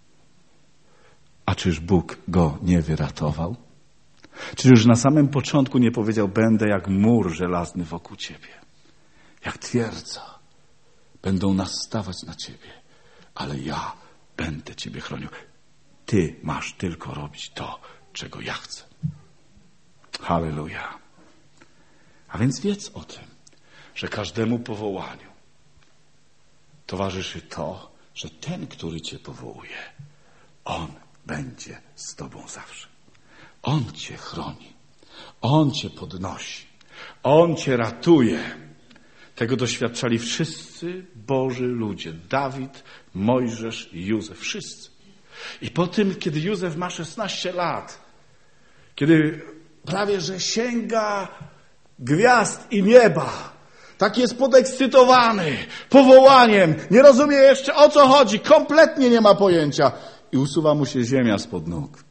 A czyż Bóg go nie wyratował? Czy już na samym początku nie powiedział: będę jak mur żelazny wokół ciebie, jak twierdza. Będą nastawać na ciebie, ale ja będę ciebie chronił. Ty masz tylko robić to, czego ja chcę. Halleluja. A więc wiedz o tym, że każdemu powołaniu towarzyszy to, że ten, który cię powołuje, on będzie z tobą zawsze. On cię chroni. On cię podnosi. On cię ratuje. Tego doświadczali wszyscy Boży ludzie. Dawid, Mojżesz, Józef. Wszyscy. I po tym, kiedy Józef ma 16 lat, kiedy prawie że sięga gwiazd i nieba, tak jest podekscytowany powołaniem, nie rozumie jeszcze, o co chodzi, kompletnie nie ma pojęcia i usuwa mu się ziemia spod nóg.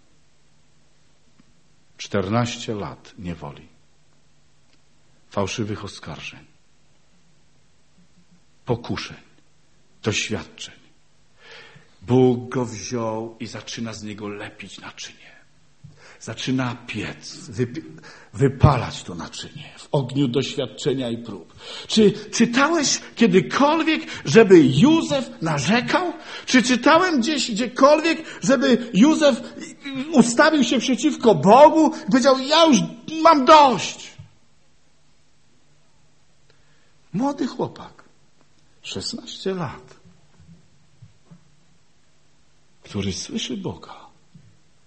14 lat niewoli, fałszywych oskarżeń, pokuszeń, doświadczeń. Bóg go wziął i zaczyna z niego lepić naczynie. Zaczyna piec, wypalać to naczynie w ogniu doświadczenia i prób. Czy czytałeś kiedykolwiek, żeby Józef narzekał? Czy czytałem gdziekolwiek, żeby Józef ustawił się przeciwko Bogu i powiedział: ja już mam dość? Młody chłopak, 16 lat, który słyszy Boga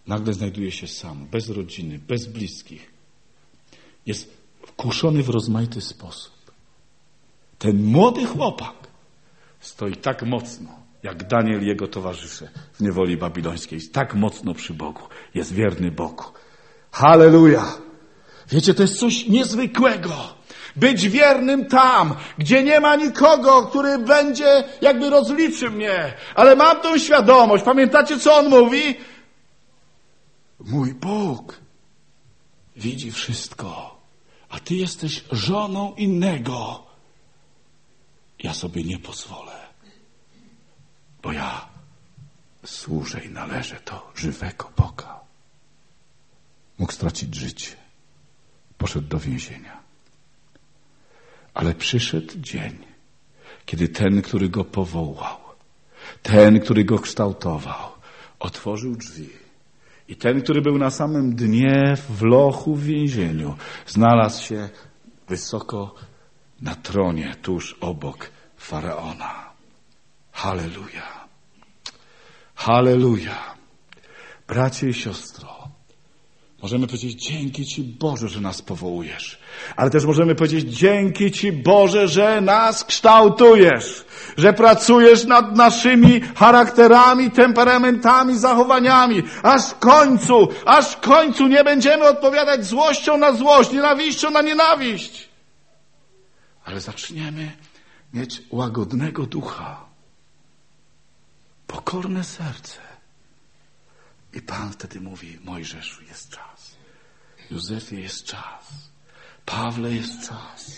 nagle znajduje się sam, bez rodziny, bez bliskich. Jest kuszony w rozmaity sposób. Ten młody chłopak stoi tak mocno, jak Daniel i jego towarzysze w niewoli babilońskiej. Tak mocno przy Bogu. Jest wierny Bogu. Halleluja! Wiecie, to jest coś niezwykłego. Być wiernym tam, gdzie nie ma nikogo, który będzie jakby rozliczy mnie. Ale mam tą świadomość. Pamiętacie, co on mówi? Mój Bóg widzi wszystko, a ty jesteś żoną innego. Ja sobie nie pozwolę, bo ja służę i należę do żywego Boga. Mógł stracić życie. Poszedł do więzienia. Ale przyszedł dzień, kiedy ten, który go powołał, ten, który go kształtował, otworzył drzwi. I ten, który był na samym dnie, w lochu, w więzieniu, znalazł się wysoko na tronie, tuż obok Faraona. Halleluja. Halleluja. Bracie i siostro, możemy powiedzieć, dzięki Ci Boże, że nas powołujesz. Ale też możemy powiedzieć, dzięki Ci Boże, że nas kształtujesz. Że pracujesz nad naszymi charakterami, temperamentami, zachowaniami. Aż w końcu nie będziemy odpowiadać złością na złość, nienawiścią na nienawiść. Ale zaczniemy mieć łagodnego ducha. Pokorne serce. I Pan wtedy mówi, Mojżeszu, jest czas. Józefie, jest czas. Pawle, jest czas.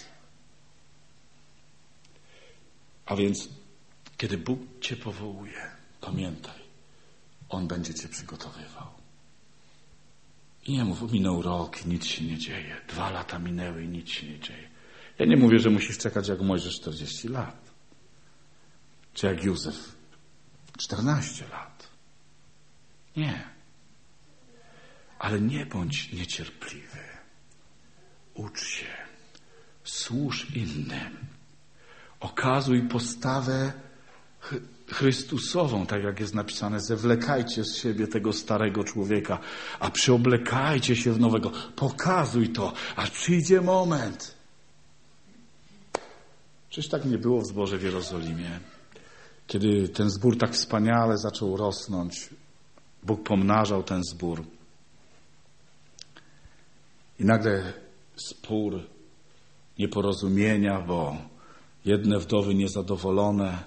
A więc, kiedy Bóg Cię powołuje, pamiętaj, On będzie Cię przygotowywał. I nie mów, minął rok i nic się nie dzieje. 2 lata minęły i nic się nie dzieje. Ja nie mówię, że musisz czekać jak Mojżesz 40 lat. Czy jak Józef 14 lat. Nie. Ale nie bądź niecierpliwy. Ucz się. Służ innym. Okazuj postawę Chrystusową, tak jak jest napisane. Zewlekajcie z siebie tego starego człowieka, a przyoblekajcie się w nowego. Pokazuj to, aż przyjdzie moment. Czyż tak nie było w zborze w Jerozolimie? Kiedy ten zbór tak wspaniale zaczął rosnąć, Bóg pomnażał ten zbór. I nagle spór, nieporozumienia, bo jedne wdowy niezadowolone.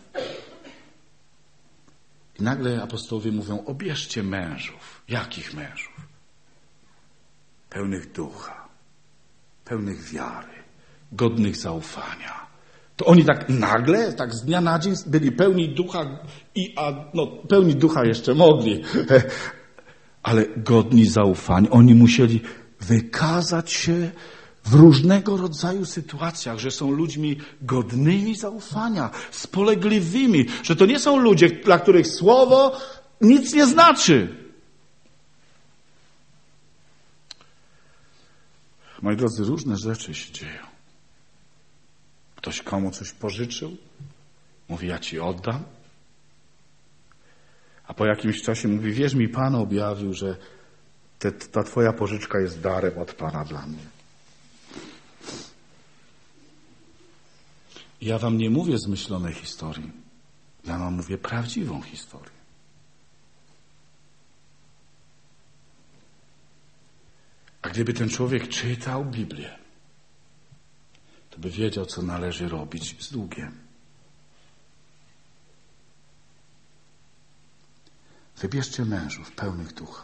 I nagle apostołowie mówią, obierzcie mężów. Jakich mężów? Pełnych ducha, pełnych wiary, godnych zaufania. To oni tak nagle, tak z dnia na dzień byli pełni ducha pełni ducha jeszcze mogli, ale godni zaufania. Oni musieli wykazać się w różnego rodzaju sytuacjach, że są ludźmi godnymi zaufania, spolegliwymi, że to nie są ludzie, dla których słowo nic nie znaczy. Moi drodzy, różne rzeczy się dzieją. Ktoś komu coś pożyczył, mówi, ja ci oddam. A po jakimś czasie mówi, wierz mi, Pan objawił, że ta twoja pożyczka jest darem od Pana dla mnie. Ja wam nie mówię zmyślonej historii. Ja wam mówię prawdziwą historię. A gdyby ten człowiek czytał Biblię, to by wiedział, co należy robić z długiem. Wybierzcie mężów pełnych ducha,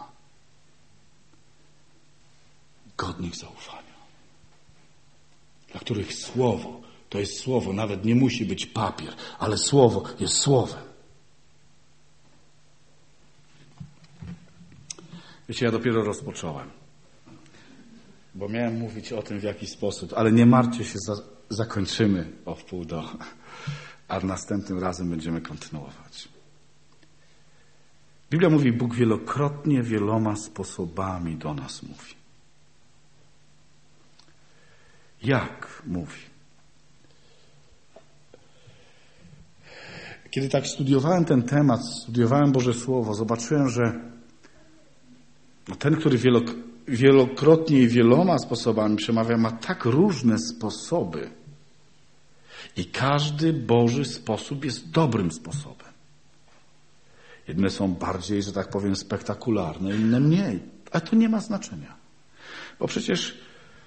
godnych zaufania, dla których słowo to jest słowo, nawet nie musi być papier, ale słowo jest słowem. Wiecie, ja dopiero rozpocząłem, bo miałem mówić o tym, w jaki sposób, ale nie martwcie się, zakończymy o 11:30, a następnym razem będziemy kontynuować. Biblia mówi, Bóg wielokrotnie, wieloma sposobami do nas mówi. Jak mówi? Kiedy tak studiowałem ten temat, studiowałem Boże Słowo, zobaczyłem, że Ten, który wielokrotnie i wieloma sposobami przemawia, ma tak różne sposoby. I każdy Boży sposób jest dobrym sposobem. Jedne są bardziej, że tak powiem, spektakularne, inne mniej. Ale to nie ma znaczenia. Bo przecież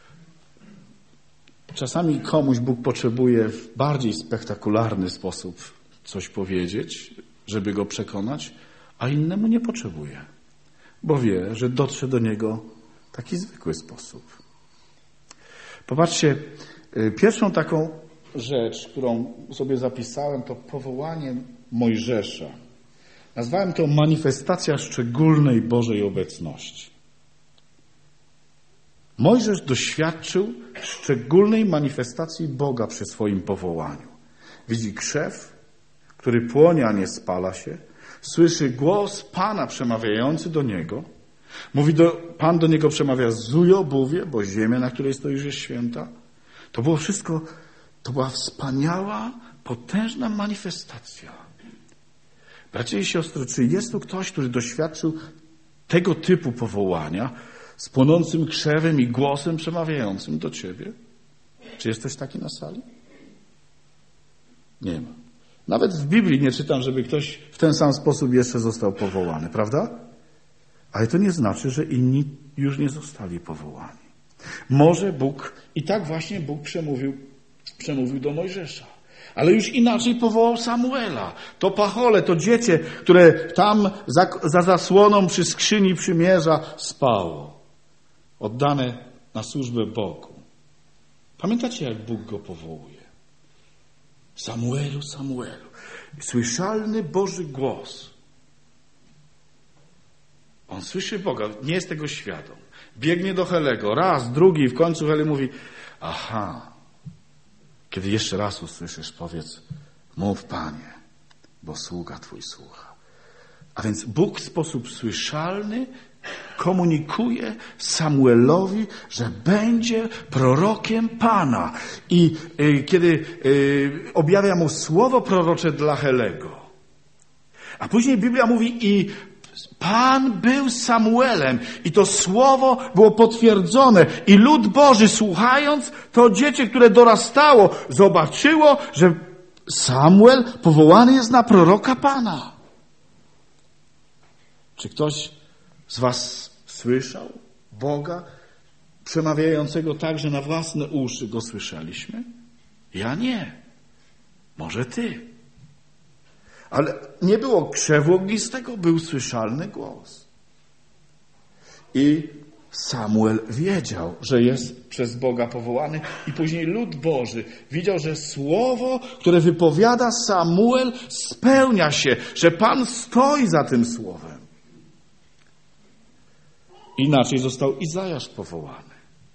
czasami komuś Bóg potrzebuje w bardziej spektakularny sposób coś powiedzieć, żeby go przekonać, a innemu nie potrzebuje. Bo wie, że dotrze do niego w taki zwykły sposób. Popatrzcie, pierwszą taką rzecz, którą sobie zapisałem, to powołanie Mojżesza. Nazwałem to manifestacja szczególnej Bożej obecności. Mojżesz doświadczył szczególnej manifestacji Boga przy swoim powołaniu. Widzi krzew, który płonie, a nie spala się. Słyszy głos Pana przemawiający do niego. Pan do niego przemawia: zuj obuwie, bo ziemia, na której stoisz, jest święta. To było wszystko, to była wspaniała, potężna manifestacja. Bracia i siostry, czy jest tu ktoś, który doświadczył tego typu powołania z płonącym krzewem i głosem przemawiającym do ciebie? Czy jest ktoś taki na sali? Nie ma. Nawet w Biblii nie czytam, żeby ktoś w ten sam sposób jeszcze został powołany, prawda? Ale to nie znaczy, że inni już nie zostali powołani. Może Bóg, i tak właśnie Bóg przemówił do Mojżesza. Ale już inaczej powołał Samuela. To pachole, to dziecię, które tam za zasłoną przy skrzyni przymierza spało. Oddane na służbę Bogu. Pamiętacie, jak Bóg go powołuje? Samuelu, Samuelu. Słyszalny Boży głos. On słyszy Boga, nie jest tego świadom. Biegnie do Helego, raz, drugi, w końcu Heli mówi: aha, kiedy jeszcze raz usłyszysz, powiedz: mów, Panie, bo sługa Twój słucha. A więc Bóg w sposób słyszalny komunikuje Samuelowi, że będzie prorokiem Pana. I kiedy objawia mu słowo prorocze dla Helego. A później Biblia mówi: i Pan był Samuelem i to słowo było potwierdzone i lud Boży, słuchając, to dziecię, które dorastało, zobaczyło, że Samuel powołany jest na proroka Pana. Czy ktoś z was słyszał Boga przemawiającego tak, że na własne uszy go słyszeliśmy? Ja nie. Może ty. Ale nie było krzewu ognistego, był słyszalny głos. I Samuel wiedział, że jest przez Boga powołany i później lud Boży widział, że słowo, które wypowiada Samuel, spełnia się, że Pan stoi za tym słowem. Inaczej został Izajasz powołany.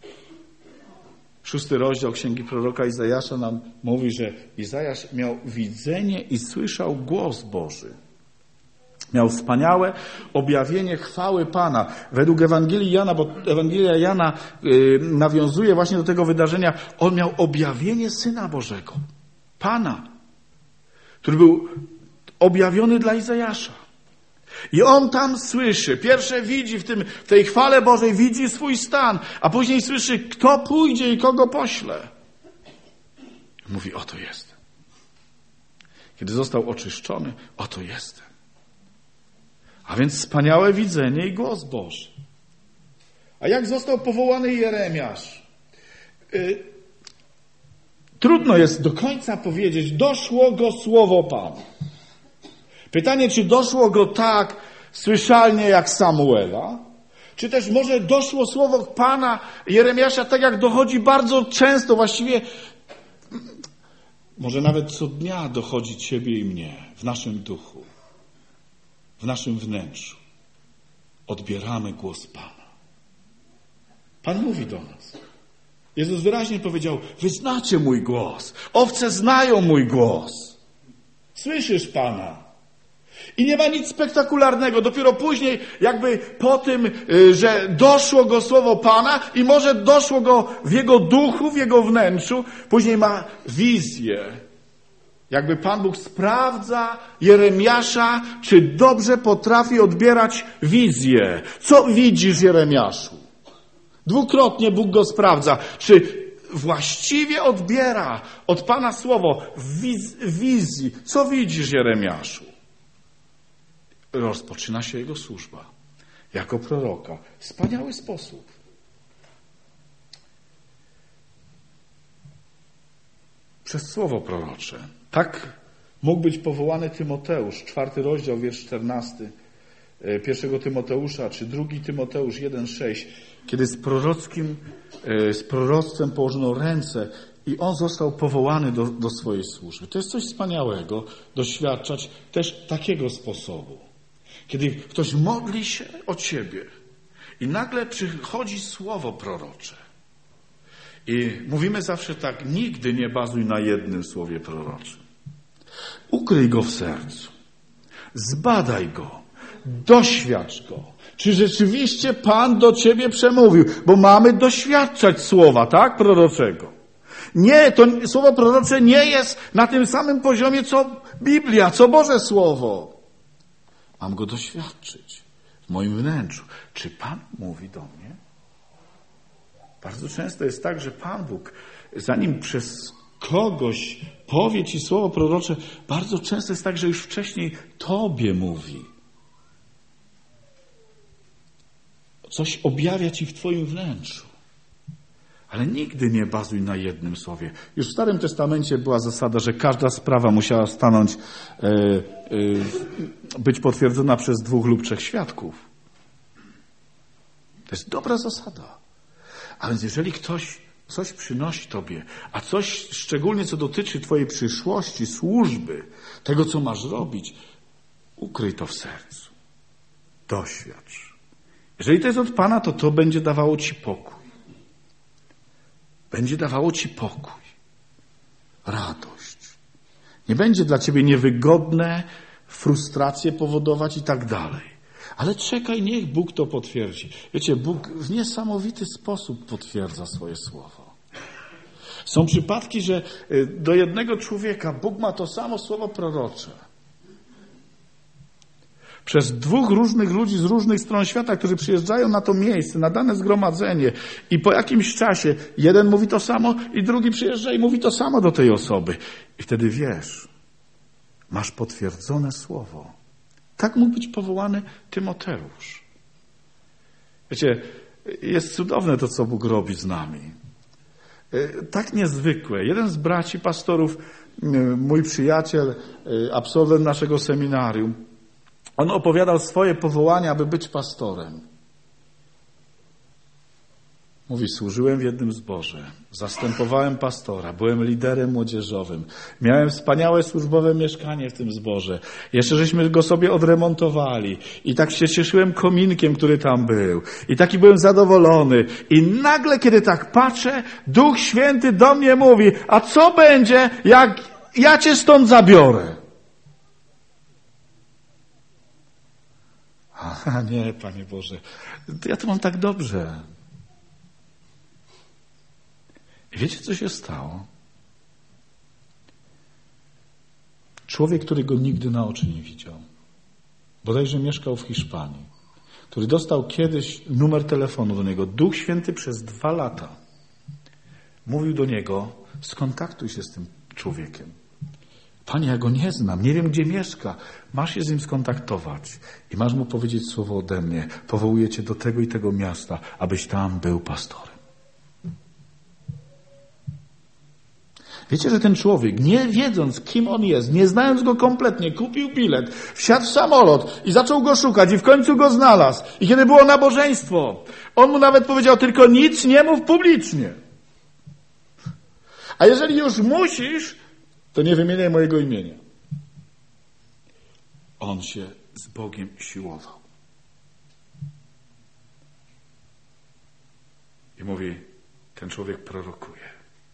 6 rozdział Księgi proroka Izajasza nam mówi, że Izajasz miał widzenie i słyszał głos Boży. Miał wspaniałe objawienie chwały Pana. Według Ewangelii Jana, bo Ewangelia Jana nawiązuje właśnie do tego wydarzenia, on miał objawienie Syna Bożego, Pana, który był objawiony dla Izajasza. I on tam słyszy, pierwsze widzi w tej chwale Bożej, widzi swój stan, a później słyszy, kto pójdzie i kogo pośle. Mówi: oto jestem. Kiedy został oczyszczony, oto jestem. A więc wspaniałe widzenie i głos Boży. A jak został powołany Jeremiasz? Trudno jest do końca powiedzieć, doszło go słowo Pana. Pytanie, czy doszło go tak słyszalnie jak Samuela, czy też może doszło słowo Pana Jeremiasza tak, jak dochodzi bardzo często, właściwie może nawet co dnia dochodzi ciebie i mnie w naszym duchu, w naszym wnętrzu. Odbieramy głos Pana. Pan mówi do nas. Jezus wyraźnie powiedział: wy znacie mój głos, owce znają mój głos. Słyszysz Pana. I nie ma nic spektakularnego. Dopiero później, jakby po tym, że doszło go słowo Pana i może doszło go w jego duchu, w jego wnętrzu, później ma wizję Jakby Pan Bóg sprawdza Jeremiasza, czy dobrze potrafi odbierać wizję. Co widzisz, Jeremiaszu? Dwukrotnie Bóg go sprawdza, czy właściwie odbiera od Pana słowo w wizji. Co widzisz, Jeremiaszu? Rozpoczyna się jego służba jako proroka. Wspaniały sposób. Przez słowo prorocze. Tak mógł być powołany Tymoteusz, 4 rozdział, wiersz 14, 1 Tymoteusza, czy 2 Tymoteusz 1,6, kiedy z proroctwem położono ręce i on został powołany do swojej służby. To jest coś wspaniałego, doświadczać też takiego sposobu. Kiedy ktoś modli się o ciebie i nagle przychodzi słowo prorocze. I mówimy zawsze tak, nigdy nie bazuj na jednym słowie proroczym. Ukryj go w sercu. Zbadaj go. Doświadcz go. Czy rzeczywiście Pan do ciebie przemówił? Bo mamy doświadczać słowa, tak? Proroczego. Nie, to słowo prorocze nie jest na tym samym poziomie, co Biblia, co Boże Słowo. Mam go doświadczyć w moim wnętrzu. Czy Pan mówi do mnie? Bardzo często jest tak, że Pan Bóg, zanim przez kogoś powie ci słowo prorocze, bardzo często jest tak, że już wcześniej tobie mówi. Coś objawia ci w twoim wnętrzu. Ale nigdy nie bazuj na jednym słowie. Już w Starym Testamencie była zasada, że każda sprawa musiała stanąć, być potwierdzona przez 2 lub 3 świadków. To jest dobra zasada. A więc jeżeli ktoś coś przynosi tobie, a coś szczególnie co dotyczy twojej przyszłości, służby, tego co masz robić, ukryj to w sercu. Doświadcz. Jeżeli to jest od Pana, to będzie dawało ci pokój. Będzie dawało ci pokój. Radość. Nie będzie dla ciebie niewygodne, frustracje powodować i tak dalej. Ale czekaj, niech Bóg to potwierdzi. Wiecie, Bóg w niesamowity sposób potwierdza swoje słowo. Są przypadki, że do jednego człowieka Bóg ma to samo słowo prorocze. Przez 2 różnych ludzi z różnych stron świata, którzy przyjeżdżają na to miejsce, na dane zgromadzenie i po jakimś czasie jeden mówi to samo i drugi przyjeżdża i mówi to samo do tej osoby. I wtedy wiesz, masz potwierdzone słowo. Tak mógł być powołany Tymoteusz. Wiecie, jest cudowne to, co Bóg robi z nami. Tak niezwykłe. Jeden z braci pastorów, mój przyjaciel, absolwent naszego seminarium, on opowiadał swoje powołanie, aby być pastorem. Mówi, służyłem w jednym zborze, zastępowałem pastora, byłem liderem młodzieżowym, miałem wspaniałe służbowe mieszkanie w tym zborze. Jeszcze żeśmy go sobie odremontowali i tak się cieszyłem kominkiem, który tam był. I taki byłem zadowolony. I nagle, kiedy tak patrzę, Duch Święty do mnie mówi, a co będzie, jak ja cię stąd zabiorę? A nie, Panie Boże, ja to mam tak dobrze. I wiecie, co się stało? Człowiek, który go nigdy na oczy nie widział, bodajże mieszkał w Hiszpanii, który dostał kiedyś numer telefonu do niego, Duch Święty przez 2 lata mówił do niego, skontaktuj się z tym człowiekiem. Panie, ja go nie znam, nie wiem, gdzie mieszka. Masz się z nim skontaktować i masz mu powiedzieć słowo ode mnie. Powołuję cię do tego i tego miasta, abyś tam był pastorem. Wiecie, że ten człowiek, nie wiedząc, kim on jest, nie znając go kompletnie, kupił bilet, wsiadł w samolot i zaczął go szukać i w końcu go znalazł. I kiedy było nabożeństwo, on mu nawet powiedział, tylko nic nie mów publicznie. A jeżeli już musisz, to nie wymieniaj mojego imienia. On się z Bogiem siłował. I mówi, ten człowiek prorokuje.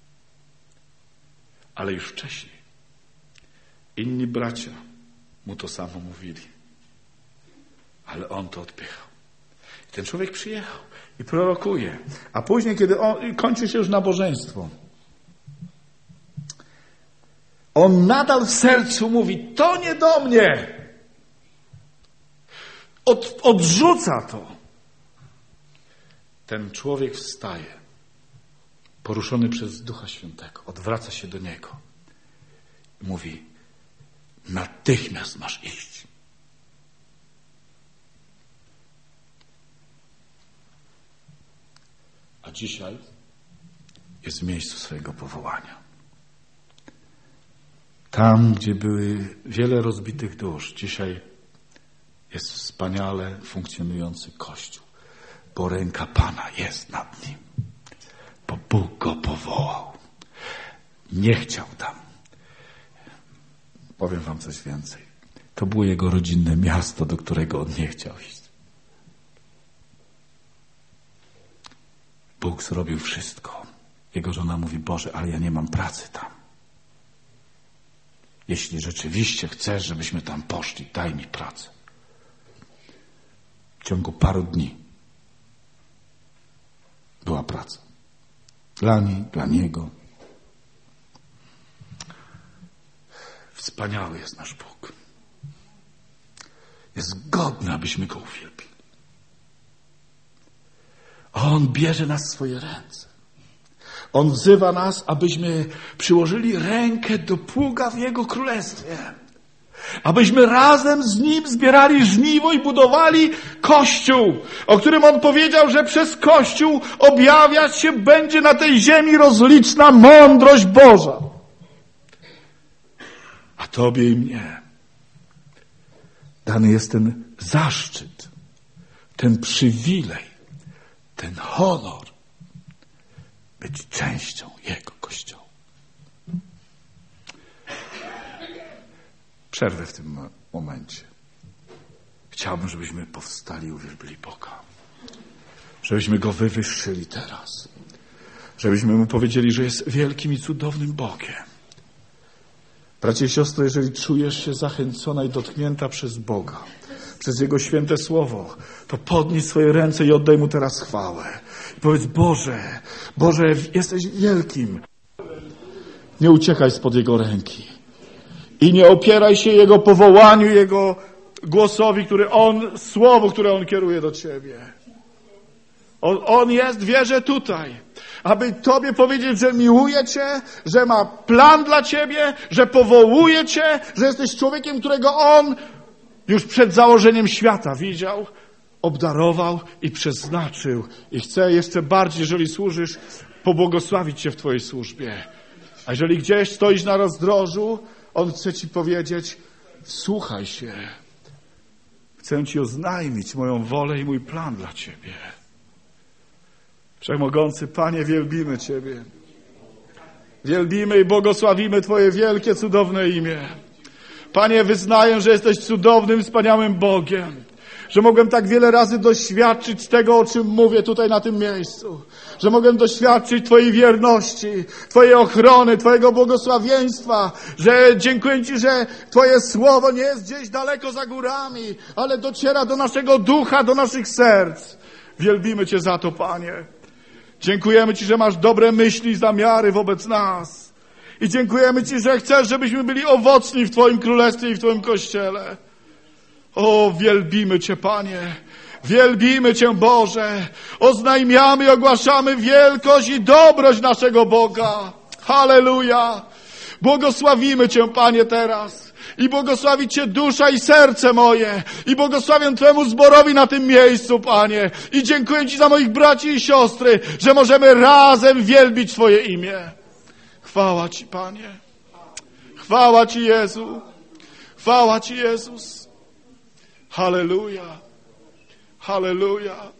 Ale już wcześniej inni bracia mu to samo mówili. Ale on to odpychał. I ten człowiek przyjechał i prorokuje. A później, kiedy kończy się już nabożeństwo, on nadal w sercu mówi, to nie do mnie. Odrzuca to. Ten człowiek wstaje, poruszony przez Ducha Świętego, odwraca się do niego i mówi, natychmiast masz iść. A dzisiaj jest w miejscu swojego powołania. Tam, gdzie były wiele rozbitych dusz, dzisiaj jest wspaniale funkcjonujący Kościół, bo ręka Pana jest nad nim, bo Bóg go powołał. Nie chciał tam. Powiem wam coś więcej. To było jego rodzinne miasto, do którego on nie chciał iść. Bóg zrobił wszystko. Jego żona mówi, Boże, ale ja nie mam pracy tam. Jeśli rzeczywiście chcesz, żebyśmy tam poszli, daj mi pracę. W ciągu paru dni była praca. Dla niej, dla niego. Wspaniały jest nasz Bóg. Jest godny, abyśmy Go uwielbili. On bierze nas w swoje ręce. On wzywa nas, abyśmy przyłożyli rękę do pługa w Jego Królestwie. Abyśmy razem z Nim zbierali żniwo i budowali Kościół, o którym On powiedział, że przez Kościół objawiać się będzie na tej ziemi rozliczna mądrość Boża. A Tobie i mnie dany jest ten zaszczyt, ten przywilej, ten honor, być częścią Jego Kościoła. Przerwę w tym momencie. Chciałbym, żebyśmy powstali i uwielbili Boga. Żebyśmy Go wywyższyli teraz. Żebyśmy Mu powiedzieli, że jest wielkim i cudownym Bogiem. Bracie i siostry, jeżeli czujesz się zachęcona i dotknięta przez Boga, przez Jego święte słowo, to podnieś swoje ręce i oddaj Mu teraz chwałę. I powiedz, Boże, Boże, jesteś wielkim. Nie uciekaj spod Jego ręki. I nie opieraj się Jego powołaniu, Jego głosowi, słowu, które On kieruje do Ciebie. On jest, wierzę tutaj, aby Tobie powiedzieć, że miłuje Cię, że ma plan dla Ciebie, że powołuje Cię, że jesteś człowiekiem, którego On już przed założeniem świata widział, obdarował i przeznaczył. I chce jeszcze bardziej, jeżeli służysz, pobłogosławić Cię w Twojej służbie. A jeżeli gdzieś stoisz na rozdrożu, On chce Ci powiedzieć, wsłuchaj się. Chcę Ci oznajmić moją wolę i mój plan dla Ciebie. Wszechmogący Panie, wielbimy Ciebie. Wielbimy i błogosławimy Twoje wielkie, cudowne imię. Panie, wyznaję, że jesteś cudownym, wspaniałym Bogiem. Że mogłem tak wiele razy doświadczyć tego, o czym mówię tutaj na tym miejscu. Że mogłem doświadczyć Twojej wierności, Twojej ochrony, Twojego błogosławieństwa. Że dziękuję Ci, że Twoje słowo nie jest gdzieś daleko za górami, ale dociera do naszego ducha, do naszych serc. Wielbimy Cię za to, Panie. Dziękujemy Ci, że masz dobre myśli i zamiary wobec nas. I dziękujemy Ci, że chcesz, żebyśmy byli owocni w Twoim Królestwie i w Twoim Kościele. O, wielbimy Cię, Panie. Wielbimy Cię, Boże. Oznajmiamy i ogłaszamy wielkość i dobroć naszego Boga. Halleluja. Błogosławimy Cię, Panie, teraz. I błogosławi Cię dusza i serce moje. I błogosławię Twemu zborowi na tym miejscu, Panie. I dziękuję Ci za moich braci i siostry, że możemy razem wielbić Twoje imię. Chwała Ci, Panie. Chwała Ci, Jezu. Chwała Ci, Jezus. Halleluja. Halleluja.